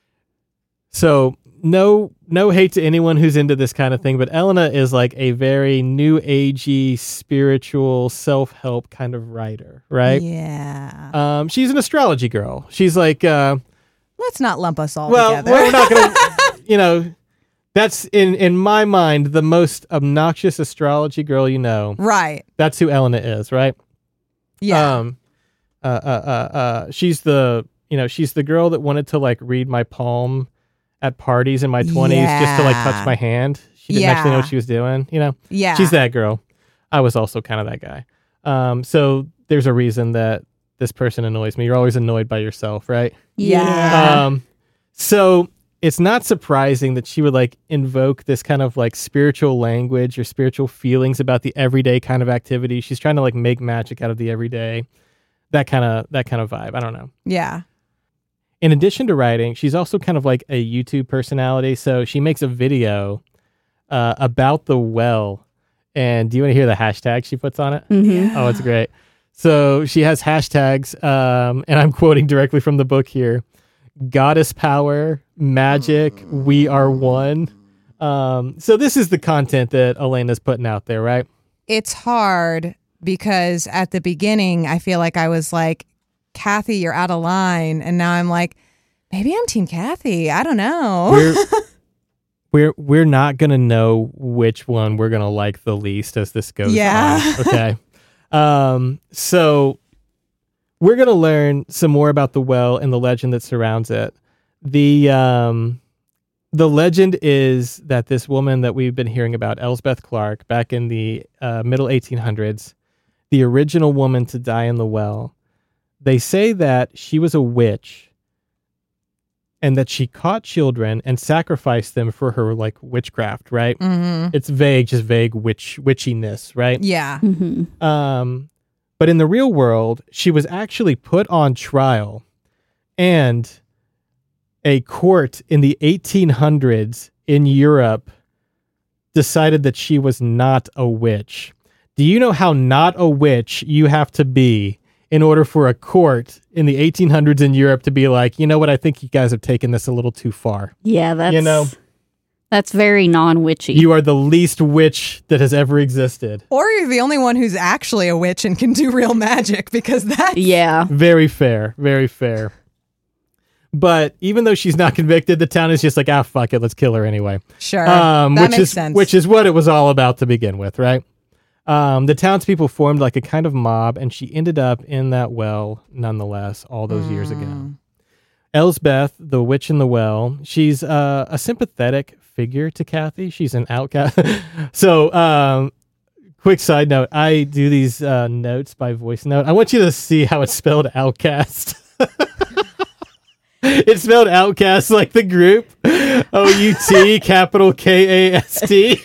So, no no hate to anyone who's into this kind of thing, but Elena is like a very new agey, spiritual, self-help kind of writer, right? Yeah. Um, she's an astrology girl. She's like... Uh, Let's not lump us all well, together. we're not going to... You know, that's in, in my mind the most obnoxious astrology girl you know. Right. That's who Elena is, right? Yeah. Um, uh, uh, uh, uh, she's the you know she's the girl that wanted to like read my palm at parties in my twenties just to like touch my hand. She didn't Yeah. actually know what she was doing. You know, yeah. she's that girl. I was also kind of that guy. Um, so there's a reason that this person annoys me. You're always annoyed by yourself, right? Yeah. Um, so it's not surprising that she would like invoke this kind of like spiritual language or spiritual feelings about the everyday kind of activity. She's trying to like make magic out of the everyday, that kind of, that kind of vibe. I don't know. Yeah. In addition to writing, she's also kind of like a YouTube personality. So she makes a video uh, about the well. And do you want to hear the hashtag she puts on it? Mm-hmm. Oh, it's great. So she has hashtags, um, and I'm quoting directly from the book here. Goddess power, magic, we are one. Um, so this is the content that Elena's putting out there, right? It's hard because at the beginning, I feel like I was like, Kathy, you're out of line. And now I'm like, maybe I'm Team Kathy. I don't know. We're we're, we're not going to know which one we're going to like the least as this goes Yeah. on. Okay. um, so we're going to learn some more about the well and the legend that surrounds it. The um, the legend is that this woman that we've been hearing about, Elsbeth Clark, back in the uh, middle eighteen hundreds, the original woman to die in the well, they say that she was a witch and that she caught children and sacrificed them for her like witchcraft, right? Mm-hmm. It's vague, just vague witch witchiness, right? Yeah. Mm-hmm. Um, but in the real world, she was actually put on trial, and a court in the eighteen hundreds in Europe decided that she was not a witch. Do you know how not a witch you have to be in order for a court in the eighteen hundreds in Europe to be like, you know what, I think you guys have taken this a little too far. Yeah, that's You know? that's very non-witchy. You are the least witch that has ever existed. Or you're the only one who's actually a witch and can do real magic, because that's... yeah. Very fair. Very fair. But even though she's not convicted, the town is just like, ah, fuck it, let's kill her anyway. Sure. Um, that which makes is sense. which is what it was all about to begin with, right? Um, the townspeople formed like a kind of mob, and she ended up in that well nonetheless all those years ago. Elsbeth, the witch in the well. She's uh, a sympathetic figure to Kathy. She's an outcast. so, um, quick side note: I do these uh, notes by voice note. I want you to see how it's spelled outcast. It's spelled outcast like the group. O U T capital K A S T.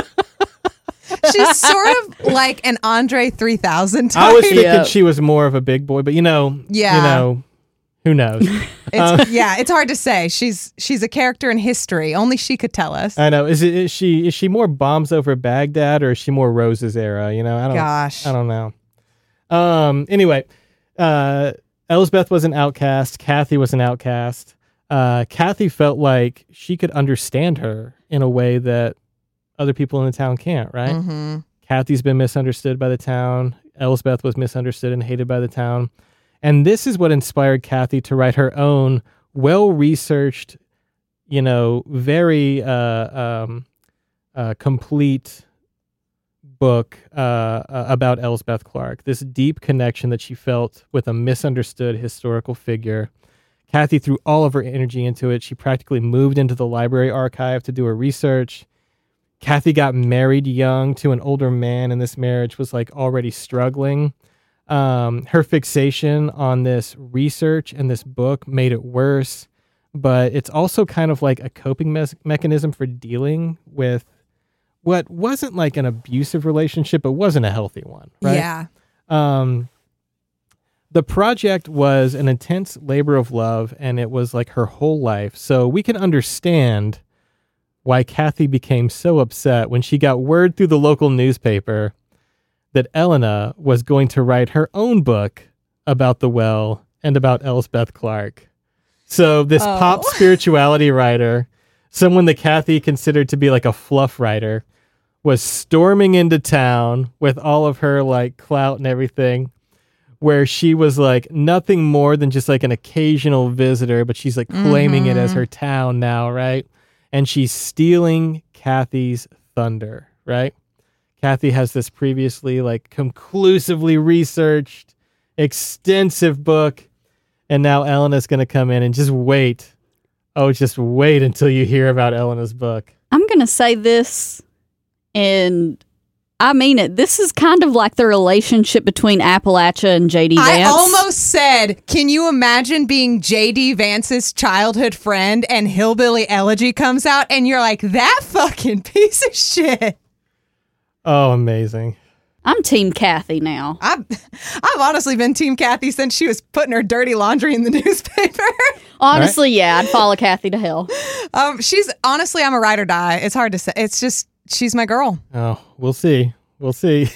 She's sort of like an Andre three thousand type. I was thinking Yep. she was more of a big boy, but you know, Yeah. you know, who knows? It's, Uh, yeah, it's hard to say. She's she's a character in history. Only she could tell us. I know. Is it? Is she? Is she more bombs over Baghdad, or is she more Rose's era? You know, I don't. Gosh. I don't know. Um. Anyway, uh, Elsbeth was an outcast. Kathy was an outcast. Uh, Kathy felt like she could understand her in a way that other people in the town can't. Right? Mm-hmm. Kathy's been misunderstood by the town. Elsbeth was misunderstood and hated by the town. And this is what inspired Kathy to write her own well-researched, you know, very uh, um, uh, complete book uh, uh, about Elsbeth Clark. This deep connection that she felt with a misunderstood historical figure. Kathy threw all of her energy into it. She practically moved into the library archive to do her research. Kathy got married young to an older man, and this marriage was like already struggling. Um, her fixation on this research and this book made it worse, but it's also kind of like a coping me- mechanism for dealing with what wasn't like an abusive relationship, but wasn't a healthy one, right? Yeah. Um, the project was an intense labor of love, and it was like her whole life. So we can understand why Kathy became so upset when she got word through the local newspaper that Elena was going to write her own book about the well and about Elsbeth Clark. So this Oh. pop spirituality writer, someone that Kathy considered to be like a fluff writer, was storming into town with all of her like clout and everything, where she was like nothing more than just like an occasional visitor, but she's like claiming it as her town now, right? And she's stealing Kathy's thunder, right? Kathy has this previously like conclusively researched, extensive book, and now Elena's going to come in and just wait. Oh, just wait until you hear about Elena's book. I'm going to say this, and I mean it. This is kind of like the relationship between Appalachia and J D Vance. I almost said, can you imagine being J D Vance's childhood friend and Hillbilly Elegy comes out and you're like, that fucking piece of shit. Oh, amazing. I'm Team Kathy now. I've, I've honestly been Team Kathy since she was putting her dirty laundry in the newspaper. Honestly, yeah, I'd follow Kathy to hell. um, she's honestly, I'm a ride or die. It's hard to say. It's just, she's my girl. Oh, we'll see. We'll see.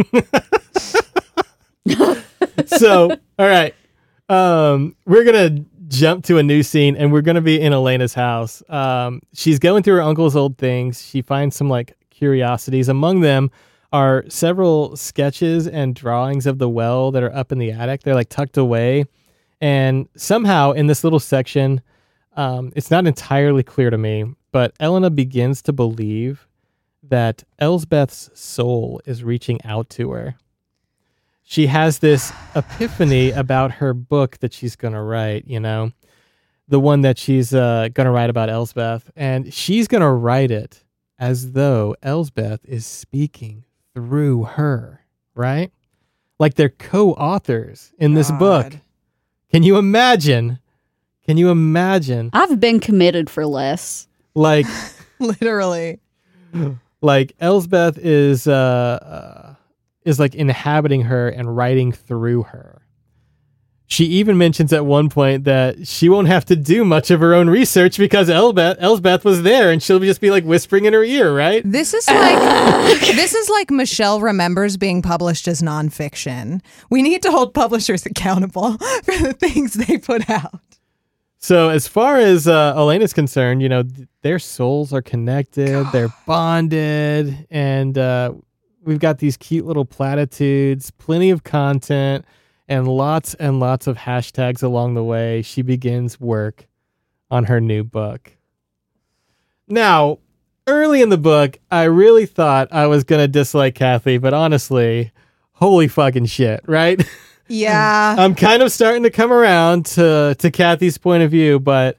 So, all right. Um, we're going to jump to a new scene, and we're going to be in Elena's house. Um, she's going through her uncle's old things. She finds some like curiosities. Among them are several sketches and drawings of the well that are up in the attic. They're like tucked away. And somehow in this little section, um, it's not entirely clear to me, but Elena begins to believe that Elsbeth's soul is reaching out to her. She has this epiphany about her book that she's going to write, you know, the one that she's uh, going to write about Elsbeth. And she's going to write it as though Elsbeth is speaking through her, right? Like they're co-authors in this God. book. Can you imagine? Can you imagine? I've been committed for less. Like, Literally. like Elsbeth is uh, uh, is like inhabiting her and writing through her. She even mentions at one point that she won't have to do much of her own research because Elsbeth, Elsbeth was there, and she'll just be like whispering in her ear, right? This is like this is like Michelle Remembers being published as nonfiction. We need to hold publishers accountable for the things they put out. So as far as uh, Elena's concerned, you know, th- their souls are connected, they're bonded, and uh, we've got these cute little platitudes, plenty of content, and lots and lots of hashtags along the way. She begins work on her new book. Now, early in the book, I really thought I was going to dislike Kathy, but honestly, holy fucking shit, right? Yeah. I'm kind of starting to come around to, to Kathy's point of view, but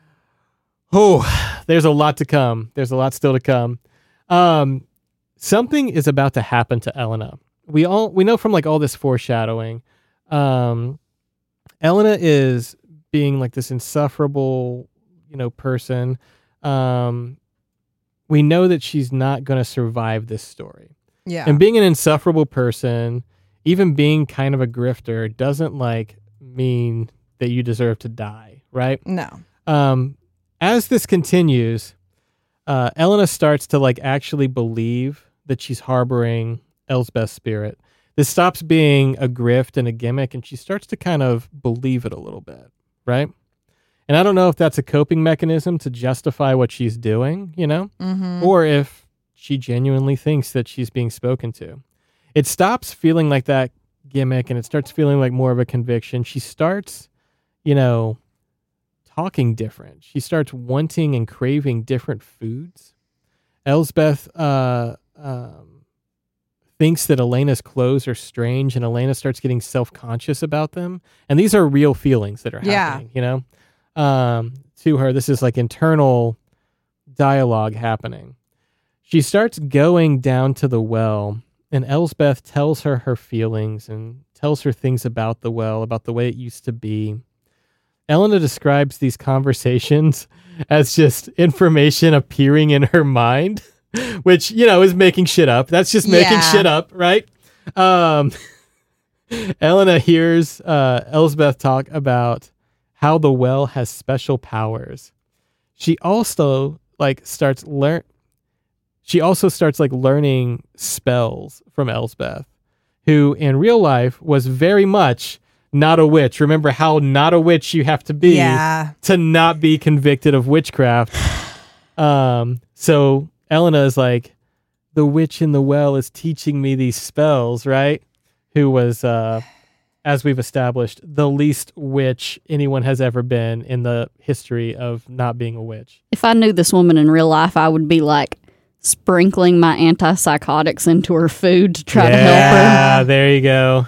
oh, there's a lot to come. There's a lot still to come. Um, something is about to happen to Elena. We all we know from like all this foreshadowing. Um, Elena is being like this insufferable, you know, person. Um, we know that she's not going to survive this story. Yeah. And being an insufferable person, even being kind of a grifter, doesn't like mean that you deserve to die, right? No. Um, as this continues, uh, Elena starts to like actually believe that she's harboring Elsbeth's spirit. This stops being a grift and a gimmick, and she starts to kind of believe it a little bit, right? And I don't know if that's a coping mechanism to justify what she's doing, you know, Mm-hmm. or if she genuinely thinks that she's being spoken to. It stops feeling like that gimmick and it starts feeling like more of a conviction. She starts, you know, talking different. She starts wanting and craving different foods. Elsbeth uh, um, thinks that Elena's clothes are strange, and Elena starts getting self-conscious about them. And these are real feelings that are Yeah. happening, you know, um, to her. This is like internal dialogue happening. She starts going down to the well, and Elsbeth tells her her feelings and tells her things about the well, about the way it used to be. Elena describes these conversations as just information appearing in her mind, which, you know, is making shit up. That's just making Yeah. shit up, right? Um, Elena hears uh, Elsbeth talk about how the well has special powers. She also like starts learn. She also starts like learning spells from Elsbeth, who in real life was very much not a witch. Remember how not a witch you have to be Yeah. to not be convicted of witchcraft. Um, so Elena is like, the witch in the well is teaching me these spells, right? Who was, uh, as we've established, the least witch anyone has ever been in the history of not being a witch. If I knew this woman in real life, I would be like sprinkling my antipsychotics into her food to try to help her. Yeah, there you go.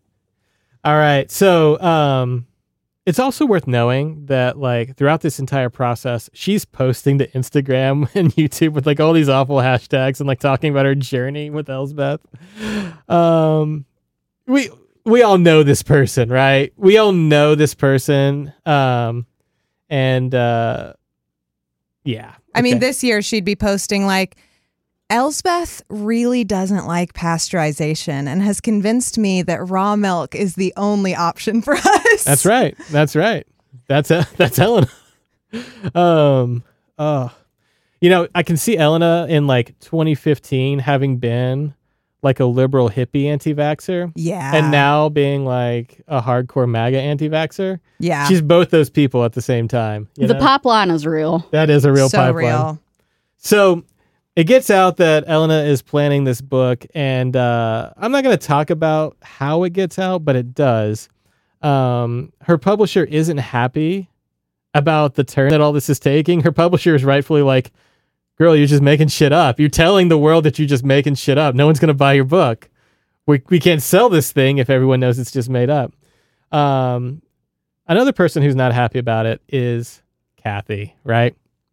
All right. So, um, it's also worth knowing that like throughout this entire process, she's posting to Instagram and YouTube with like all these awful hashtags and like talking about her journey with Elsbeth. Um, we, we all know this person, right? We all know this person. Um, and, uh, yeah. I mean, Okay. this year she'd be posting like, Elsbeth really doesn't like pasteurization and has convinced me that raw milk is the only option for us. That's right. That's right. That's uh, that's Elena. um. Oh, you know, I can see Elena in like twenty fifteen having been like a liberal hippie anti-vaxxer, Yeah. and now being like a hardcore MAGA anti-vaxxer. yeah. She's both those people at the same time. you The know? pipeline is real. That is a real so pipeline. real. So it gets out that Elena is planning this book, and uh, I'm not going to talk about how it gets out, but it does. Um, her publisher isn't happy about the turn that all this is taking. Her publisher is rightfully like, girl, you're just making shit up. You're telling the world that you're just making shit up. No one's going to buy your book. We, we can't sell this thing if everyone knows it's just made up. Um, another person who's not happy about it is Kathy, right?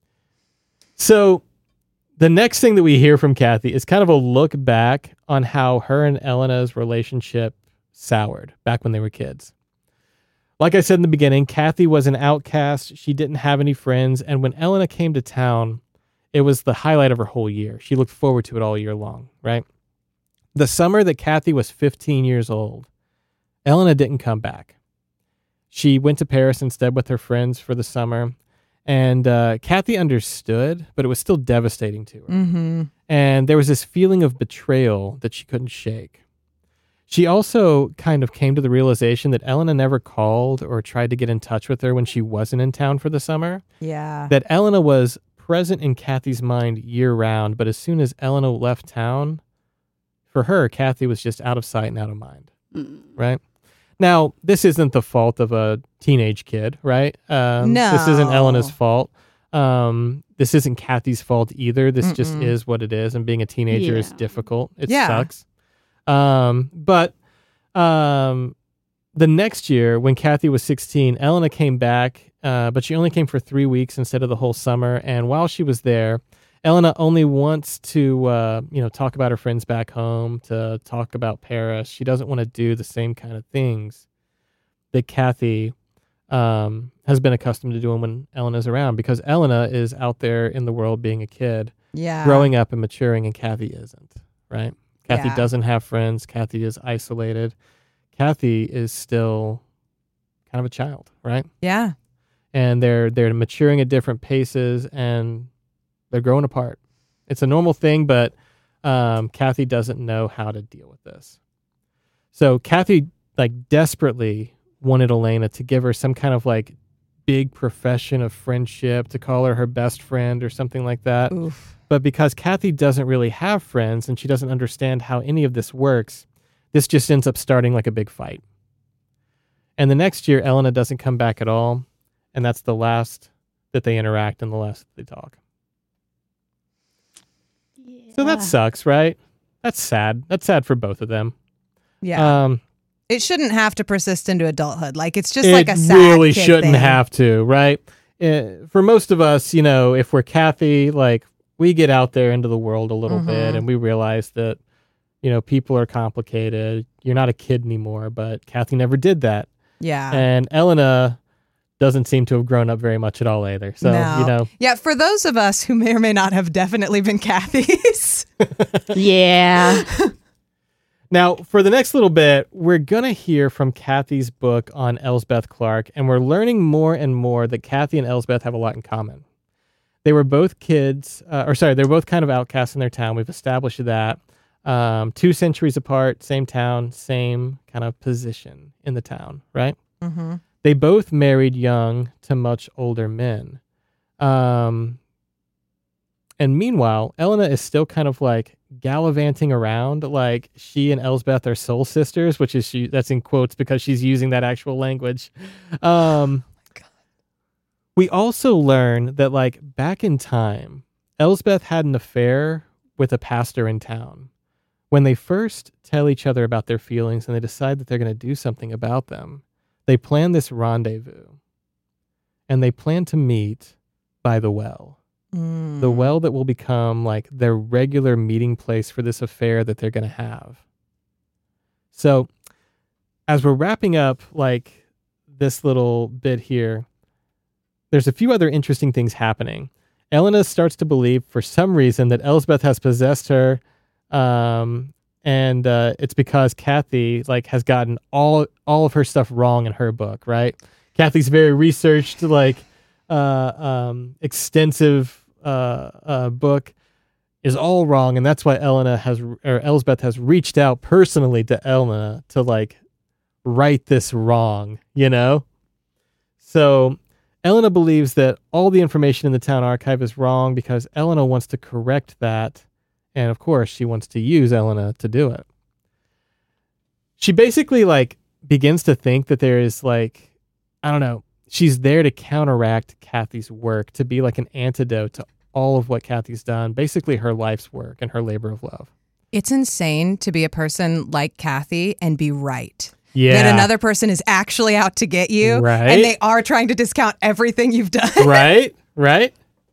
So the next thing that we hear from Kathy is kind of a look back on how her and Elena's relationship soured back when they were kids. Like I said in the beginning, Kathy was an outcast. She didn't have any friends. And when Elena came to town, it was the highlight of her whole year. She looked forward to it all year long, right? The summer that Kathy was fifteen years old, Elena didn't come back. She went to Paris instead with her friends for the summer. And uh, Kathy understood, but it was still devastating to her. Mm-hmm. And there was this feeling of betrayal that she couldn't shake. She also kind of came to the realization that Elena never called or tried to get in touch with her when she wasn't in town for the summer. Yeah. That Elena was present in Kathy's mind year round, but as soon as Elena left town, for her, Kathy was just out of sight and out of mind. Mm. Right? Now, this isn't the fault of a teenage kid, right? Um, No. This isn't Elena's fault. Um, this isn't Kathy's fault either. This just Mm-mm. is is what it is. And being a teenager is Yeah. difficult. It Yeah. sucks. Um, but um, the next year, when Kathy was sixteen, Elena came back, uh, but she only came for three weeks instead of the whole summer. And while she was there, Elena only wants to, uh, you know, talk about her friends back home, to talk about Paris. She doesn't want to do the same kind of things that Kathy um, has been accustomed to doing when Elena's around, because Elena is out there in the world being a kid, Yeah. growing up and maturing, and Kathy isn't, right? Kathy Yeah. doesn't have friends. Kathy is isolated. Kathy is still kind of a child, right? Yeah. And they're they're maturing at different paces, and they're growing apart. It's a normal thing, but um, Kathy doesn't know how to deal with this. So Kathy, like, desperately wanted Elena to give her some kind of like big profession of friendship, to call her her best friend or something like that. Oof. But because Kathy doesn't really have friends and she doesn't understand how any of this works, this just ends up starting like a big fight. And the next year, Elena doesn't come back at all. And that's the last that they interact and the last that they talk. Yeah. So that sucks, right? That's sad. That's sad for both of them. Yeah. Um, It shouldn't have to persist into adulthood. Like, it's just it like a sad really kid shouldn't thing. have to, right? Uh, for most of us, you know, if we're Kathy, like, we get out there into the world a little Mhm. bit and we realize that, you know, people are complicated. You're not a kid anymore, but Kathy never did that. Yeah. And Elena doesn't seem to have grown up very much at all either. So, No. you know. Yeah, for those of us who may or may not have definitely been Kathy's. Yeah. Now, for the next little bit, we're going to hear from Kathy's book on Elsbeth Clark, and we're learning more and more that Kathy and Elsbeth have a lot in common. They were both kids, uh, or sorry, they were both kind of outcasts in their town. We've established that. Um, two centuries apart, same town, same kind of position in the town, right? Mm-hmm. They both married young to much older men. Um, and meanwhile, Elena is still kind of like gallivanting around, like she and Elsbeth are soul sisters, which is she that's in quotes because she's using that actual language. Um, we also learn that, like, back in time, Elsbeth had an affair with a pastor in town. When they first tell each other about their feelings and they decide that they're going to do something about them, they plan this rendezvous. And they plan to meet by the well. Mm. The well that will become like their regular meeting place for this affair that they're going to have. So, as we're wrapping up like this little bit here, there's a few other interesting things happening. Elena starts to believe for some reason that Elsbeth has possessed her, um, and uh, it's because Kathy like has gotten all all of her stuff wrong in her book, right? Kathy's very researched, like uh, um, extensive uh, uh, book is all wrong, and that's why Elena has or Elsbeth has reached out personally to Elena to like right this wrong, you know. So Elena believes that all the information in the town archive is wrong because Elena wants to correct that, and of course she wants to use Elena to do it. She basically like begins to think that there is like, I don't know, she's there to counteract Kathy's work, to be like an antidote to all of what Kathy's done, basically her life's work and her labor of love. It's insane to be a person like Kathy and be right. Yeah. That another person is actually out to get you. Right. And they are trying to discount everything you've done. Right? Right?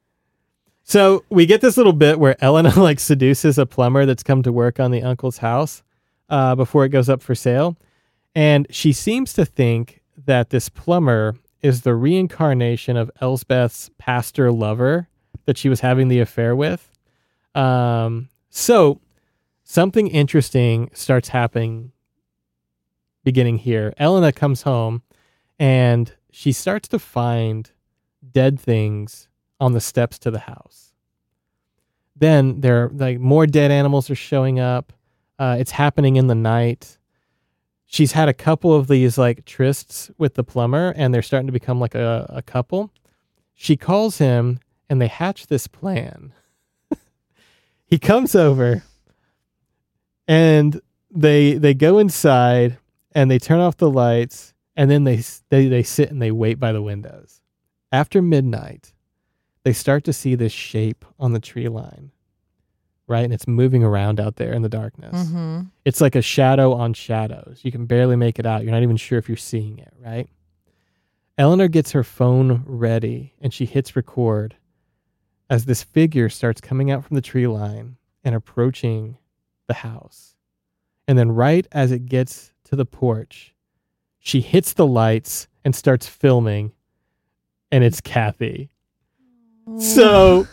So we get this little bit where Elena like seduces a plumber that's come to work on the uncle's house uh, before it goes up for sale. And she seems to think that this plumber is the reincarnation of Elsbeth's pastor lover that she was having the affair with. Um, so something interesting starts happening beginning here. Elena comes home and she starts to find dead things on the steps to the house. Then there are like more dead animals are showing up. Uh, it's happening in the night. She's had a couple of these like trysts with the plumber and they're starting to become like a, a couple. She calls him and they hatch this plan. He comes over and they they go inside and they turn off the lights and then they they they sit and they wait by the windows. After midnight, they start to see this shape on the tree line. right? And it's moving around out there in the darkness. Mm-hmm. It's like a shadow on shadows. You can barely make it out. You're not even sure if you're seeing it, right? Eleanor gets her phone ready and she hits record as this figure starts coming out from the tree line and approaching the house. And then right as it gets to the porch, she hits the lights and starts filming, and it's Kathy. So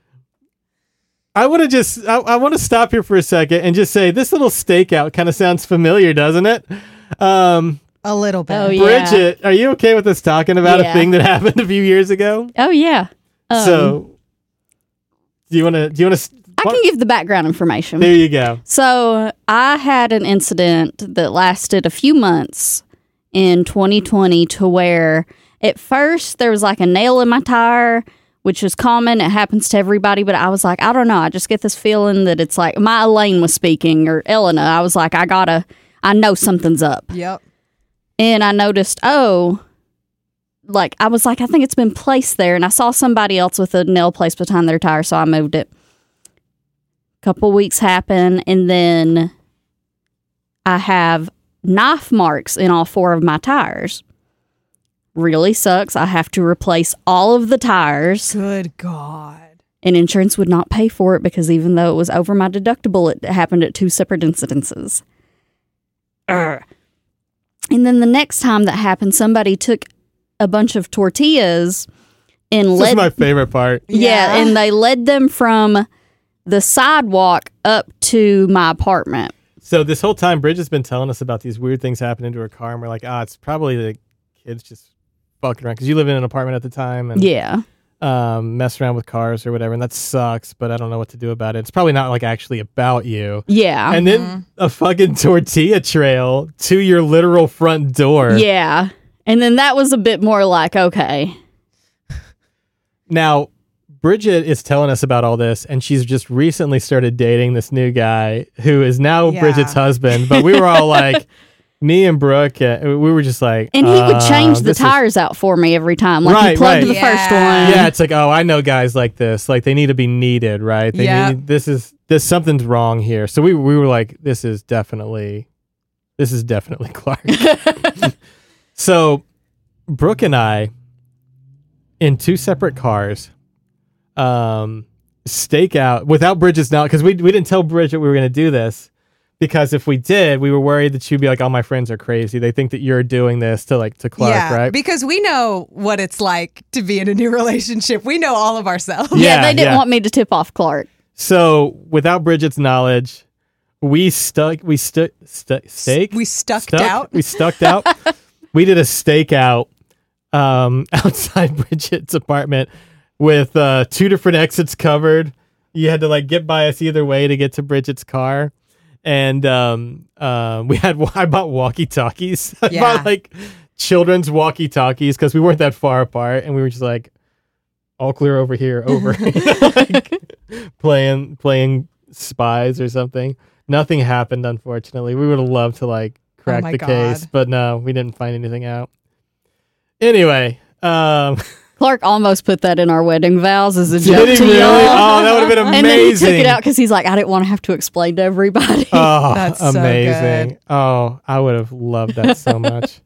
I want to just, I, I want to stop here for a second and just say this little stakeout kind of sounds familiar, doesn't it? Um, A little bit. Oh, yeah. Bridget, are you okay with us talking about Yeah. a thing that happened a few years ago? Oh yeah. Um, so do you want to, do you want to, I can give the background information. there you go. So I had an incident that lasted a few months in twenty twenty to where at first there was like a nail in my tire, which is common. It happens to everybody. But I was like, I don't know. I just get this feeling that it's like my Elaine was speaking or Elena. I was like, I gotta, I know something's up. Yep. And I noticed, oh, like I was like, I think it's been placed there. And I saw somebody else with a nail placed behind their tire. So I moved it. Couple weeks happen. And then I have knife marks in all four of my tires. Really sucks. I have to replace all of the tires, Good God. and insurance would not pay for it because even though it was over my deductible, it happened at two separate incidences. Urgh. And then the next time that happened, somebody took a bunch of tortillas and This is led my favorite part. yeah, and they led them from the sidewalk up to my apartment. So this whole time, Bridget's been telling us about these weird things happening to her car, and we're like, ah, it's probably the kids just fucking around because you live in an apartment at the time and Yeah. um, mess around with cars or whatever, and that sucks. But I don't know what to do about it. It's probably not like actually about you. Yeah. And then a fucking tortilla trail to your literal front door. Yeah. And then that was a bit more like, okay. Now, Bridget is telling us about all this, and she's just recently started dating this new guy who is now Yeah. Bridget's husband. But we were all like, me and Brooke, uh, we were just like, And he would uh, change the this is- tires out for me every time. Like Right, he plugged right. the first Yeah. one. Yeah, it's like, oh, I know guys like this. Like they need to be needed, right? They Yep. need this is this something's wrong here. So we we were like, this is definitely this is definitely Clark. So Brooke and I, in two separate cars, um, stake out without Bridget's knowledge, because we we didn't tell Bridget we were going to do this, because if we did, we were worried that she'd be like, "All my friends are crazy. They think that you're doing this to like to Clark, yeah, right?" because we know what it's like to be in a new relationship. We know all of ourselves. Yeah, Yeah, they didn't yeah. want me to tip off Clark. So without Bridget's knowledge, we stuck we stuck stu- stake We stuck Stuck? out. We stuck out. We did a stakeout um, outside Bridget's apartment with uh, two different exits covered. You had to like get by us either way to get to Bridget's car, and um, uh, we had I bought walkie talkies. I Yeah. bought like children's walkie talkies because we weren't that far apart, and we were just like, all clear over here, over, you know, like playing playing spies or something. Nothing happened, unfortunately. We would have loved to like crack Oh my the God. case, but no, we didn't find anything out. Anyway, um, Clark almost put that in our wedding vows as a did joke he to really? y'all. Oh, that would have been amazing. And then he took it out because he's like, I didn't want to have to explain to everybody. Oh, That's so amazing. good. Oh, I would have loved that so much.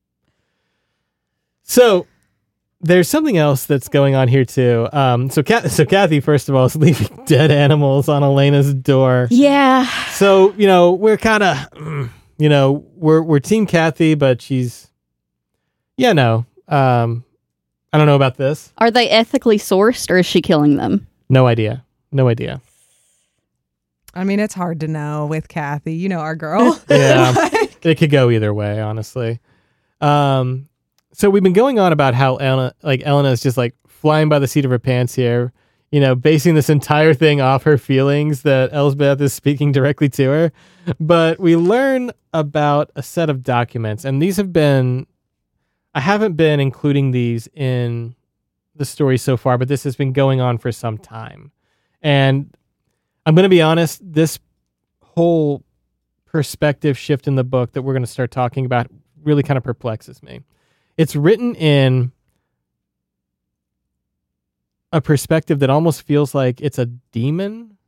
So there's something else that's going on here too. Um, so, Ka- so Kathy, first of all, is leaving dead animals on Elena's door. Yeah. So, you know, we're kind of, you know, we're we're Team Kathy, but she's, yeah, no. Um, I don't know about this. Are they ethically sourced or is she killing them? No idea. No idea. I mean, it's hard to know with Kathy. You know our girl. Yeah. Like, It could go either way, honestly. Um, so we've been going on about how Elena, like Elena is just like flying by the seat of her pants here, you know, basing this entire thing off her feelings that Elsbeth is speaking directly to her. But we learn about a set of documents, and these have been, I haven't been including these in the story so far, but this has been going on for some time. And I'm going to be honest, this whole perspective shift in the book that we're going to start talking about really kind of perplexes me. It's written in a perspective that almost feels like it's a demon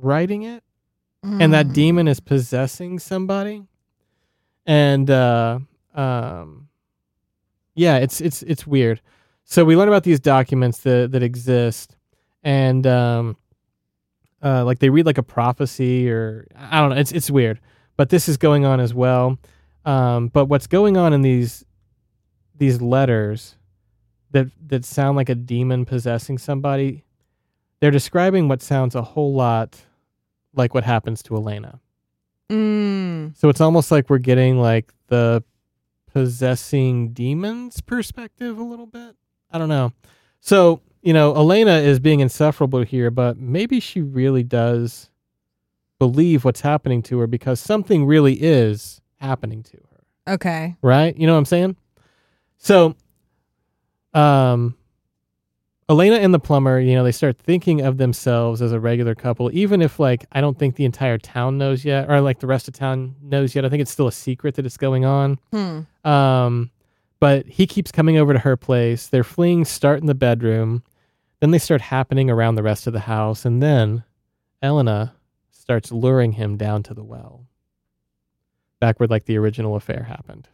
writing it, and that demon is possessing somebody. And uh, um, yeah, it's it's it's weird. So we learn about these documents that that exist, and um, uh, like they read like a prophecy, or I don't know. It's it's weird, but this is going on as well. Um, but what's going on in these these letters that that sound like a demon possessing somebody? They're describing what sounds a whole lot like what happens to Elena. Mm. So it's almost like we're getting like the possessing demons perspective a little bit. I don't know. So, you know, Elena is being insufferable here, but maybe she really does believe what's happening to her because something really is happening to her. Okay. Right? You know what I'm saying? So, um, Elena and the plumber, you know, they start thinking of themselves as a regular couple, even if, like, I don't think the entire town knows yet, or like the rest of town knows yet. I think it's still a secret that it's going on. Hmm. Um, but he keeps coming over to her place. Their flings start in the bedroom. Then they start happening around the rest of the house. And then Elena starts luring him down to the well, back where, like, the original affair happened.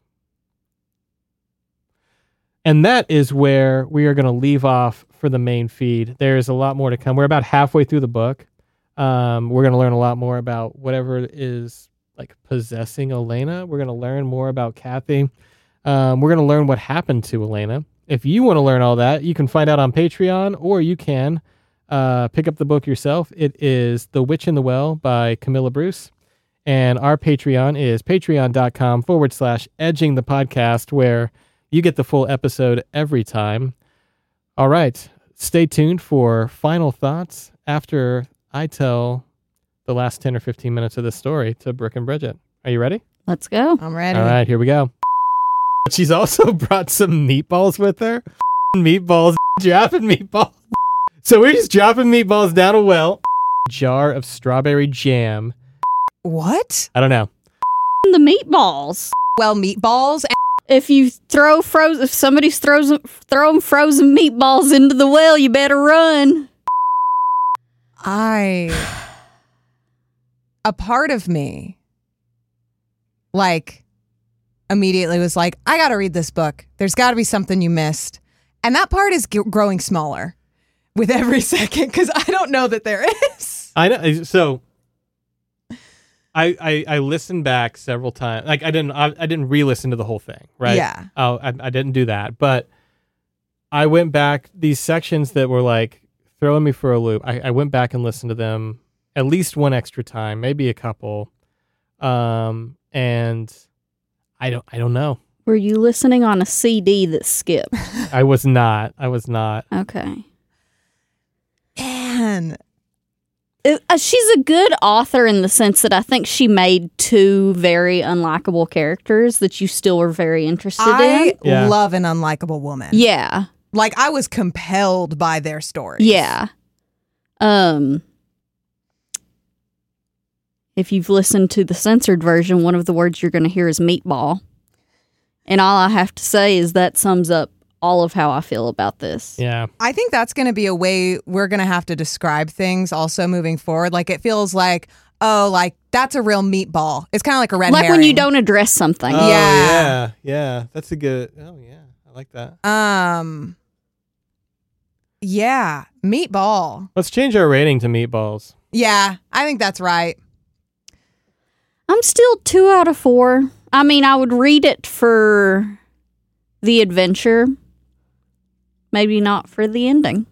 And that is where we are going to leave off for the main feed. There's a lot more to come. We're about halfway through the book. Um, we're going to learn a lot more about whatever is like possessing Elena. We're going to learn more about Kathy. Um, we're going to learn what happened to Elena. If you want to learn all that, you can find out on Patreon, or you can uh, pick up the book yourself. It is The Witch in the Well by Camilla Bruce. And our Patreon is patreon.com forward slash edging the podcast, where you get the full episode every time. All right. Stay tuned for final thoughts after I tell the last ten or fifteen minutes of this story to Brooke and Bridget. Are you ready? Let's go. I'm ready. All right, here we go. She's also brought some meatballs with her. Meatballs, dropping meatballs. So we're just dropping meatballs down a well. Jar of strawberry jam. What? I don't know. The meatballs. Well, meatballs. If you throw frozen, if somebody throws throwing frozen meatballs into the well, you better run. I, a part of me, like, immediately was like, I got to read this book. There's got to be something you missed. And that part is g- growing smaller with every second, because I don't know that there is. I know. So I, I, I listened back several times. Like I didn't, I, I didn't re-listen to the whole thing, right? Yeah. Oh, I, I didn't do that, but I went back these sections that were like throwing me for a loop. I, I went back and listened to them at least one extra time, maybe a couple. Um, and I don't, I don't know. Were you listening on a C D that skipped? I was not. I was not. Okay. Man. It- uh, she's a good author in the sense that I think she made two very unlikable characters that you still were very interested I in. Yeah. love an unlikable woman. Yeah. Like, I was compelled by their stories. Yeah. Um, if you've listened to the censored version, one of the words you're going to hear is meatball. And all I have to say is that sums up all of how I feel about this. Yeah. I think that's going to be a way we're going to have to describe things also moving forward. Like, it feels like, oh, like, that's a real meatball. It's kind of like a red Like herring. when you don't address something. Oh, Yeah. yeah. Yeah. That's a good. Oh, yeah. I like that. Um, yeah, meatball. Let's change our rating to meatballs. Yeah, I think that's right. I'm still two out of four. I mean, I would read it for the adventure. Maybe not for the ending.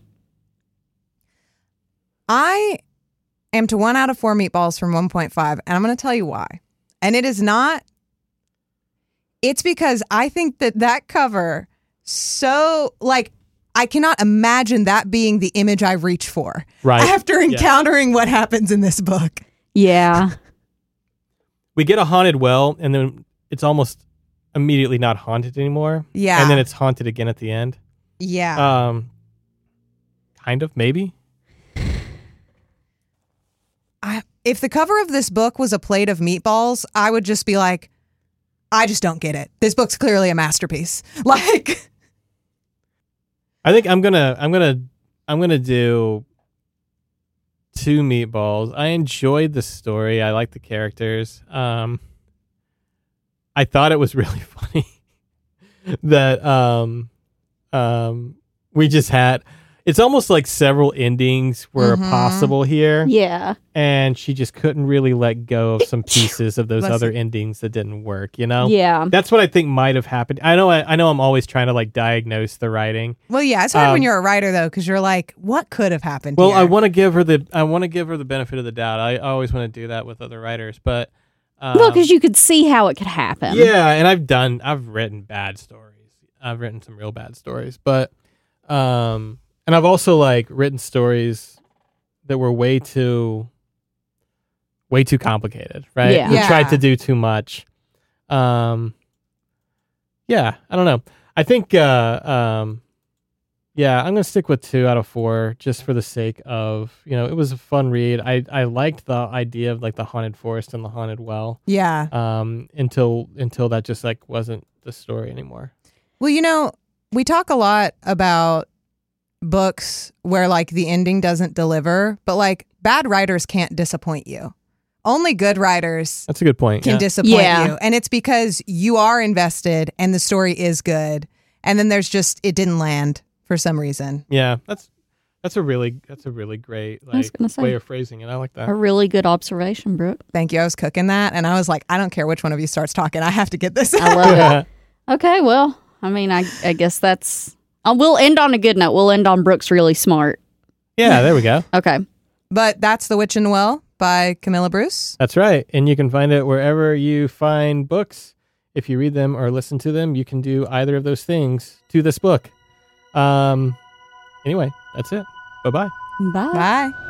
I am to one out of four meatballs from one point five, and I'm going to tell you why. And it is not, it's because I think that that cover, so, like, I cannot imagine that being the image I reach for Right. after encountering what happens in this book. Yeah. We get a haunted well, and then it's almost immediately not haunted anymore. Yeah. And then it's haunted again at the end. Yeah. Um, kind of, maybe. I, if the cover of this book was a plate of meatballs, I would just be like, I just don't get it. This book's clearly a masterpiece. Like, I think I'm gonna, I'm gonna, I'm gonna do two meatballs. I enjoyed the story. I liked the characters. Um, I thought it was really funny that um, um, we just had. It's almost like several endings were Mhm. possible here, Yeah. and she just couldn't really let go of some pieces of those Let's other see. endings that didn't work. You know? Yeah. That's what I think might have happened. I know. I, I know. I'm always trying to like diagnose the writing. Well, yeah, it's hard Um, when you're a writer though, because you're like, what could have happened? Well, here? I want to give her the I want to give her the benefit of the doubt. I always want to do that with other writers, but um, Well, because you could see how it could happen. yeah, and I've done I've written bad stories. I've written some real bad stories, but um, and I've also like written stories that were way too way too complicated, right? Yeah. We Yeah. tried to do too much. Um, yeah, I don't know. I think uh, um. Yeah, I'm gonna stick with two out of four just for the sake of, you know, it was a fun read. I, I liked the idea of like the haunted forest and the haunted well. yeah. Um, until until that just like wasn't the story anymore. Well, you know, we talk a lot about books where like the ending doesn't deliver, but like bad writers can't disappoint you. Only good writers That's a good point. can yeah. disappoint Yeah. you. And it's because you are invested and the story is good. And then there's just, it didn't land for some reason. yeah, that's that's a really that's a really great I was like gonna say. way of phrasing it. I like that. A really good observation, Brooke. Thank you. I was cooking that and I was like, I don't care which one of you starts talking. I have to get this. I love it. Okay, well, I mean, I, I guess that's. Uh, we'll end on a good note. We'll end on Brooke's really smart. Yeah, there we go. Okay. But that's The Witch and Well by Camilla Bruce. That's right. And you can find it wherever you find books. If you read them or listen to them, you can do either of those things to this book. Um. Anyway, that's it. Bye-bye. Bye. Bye.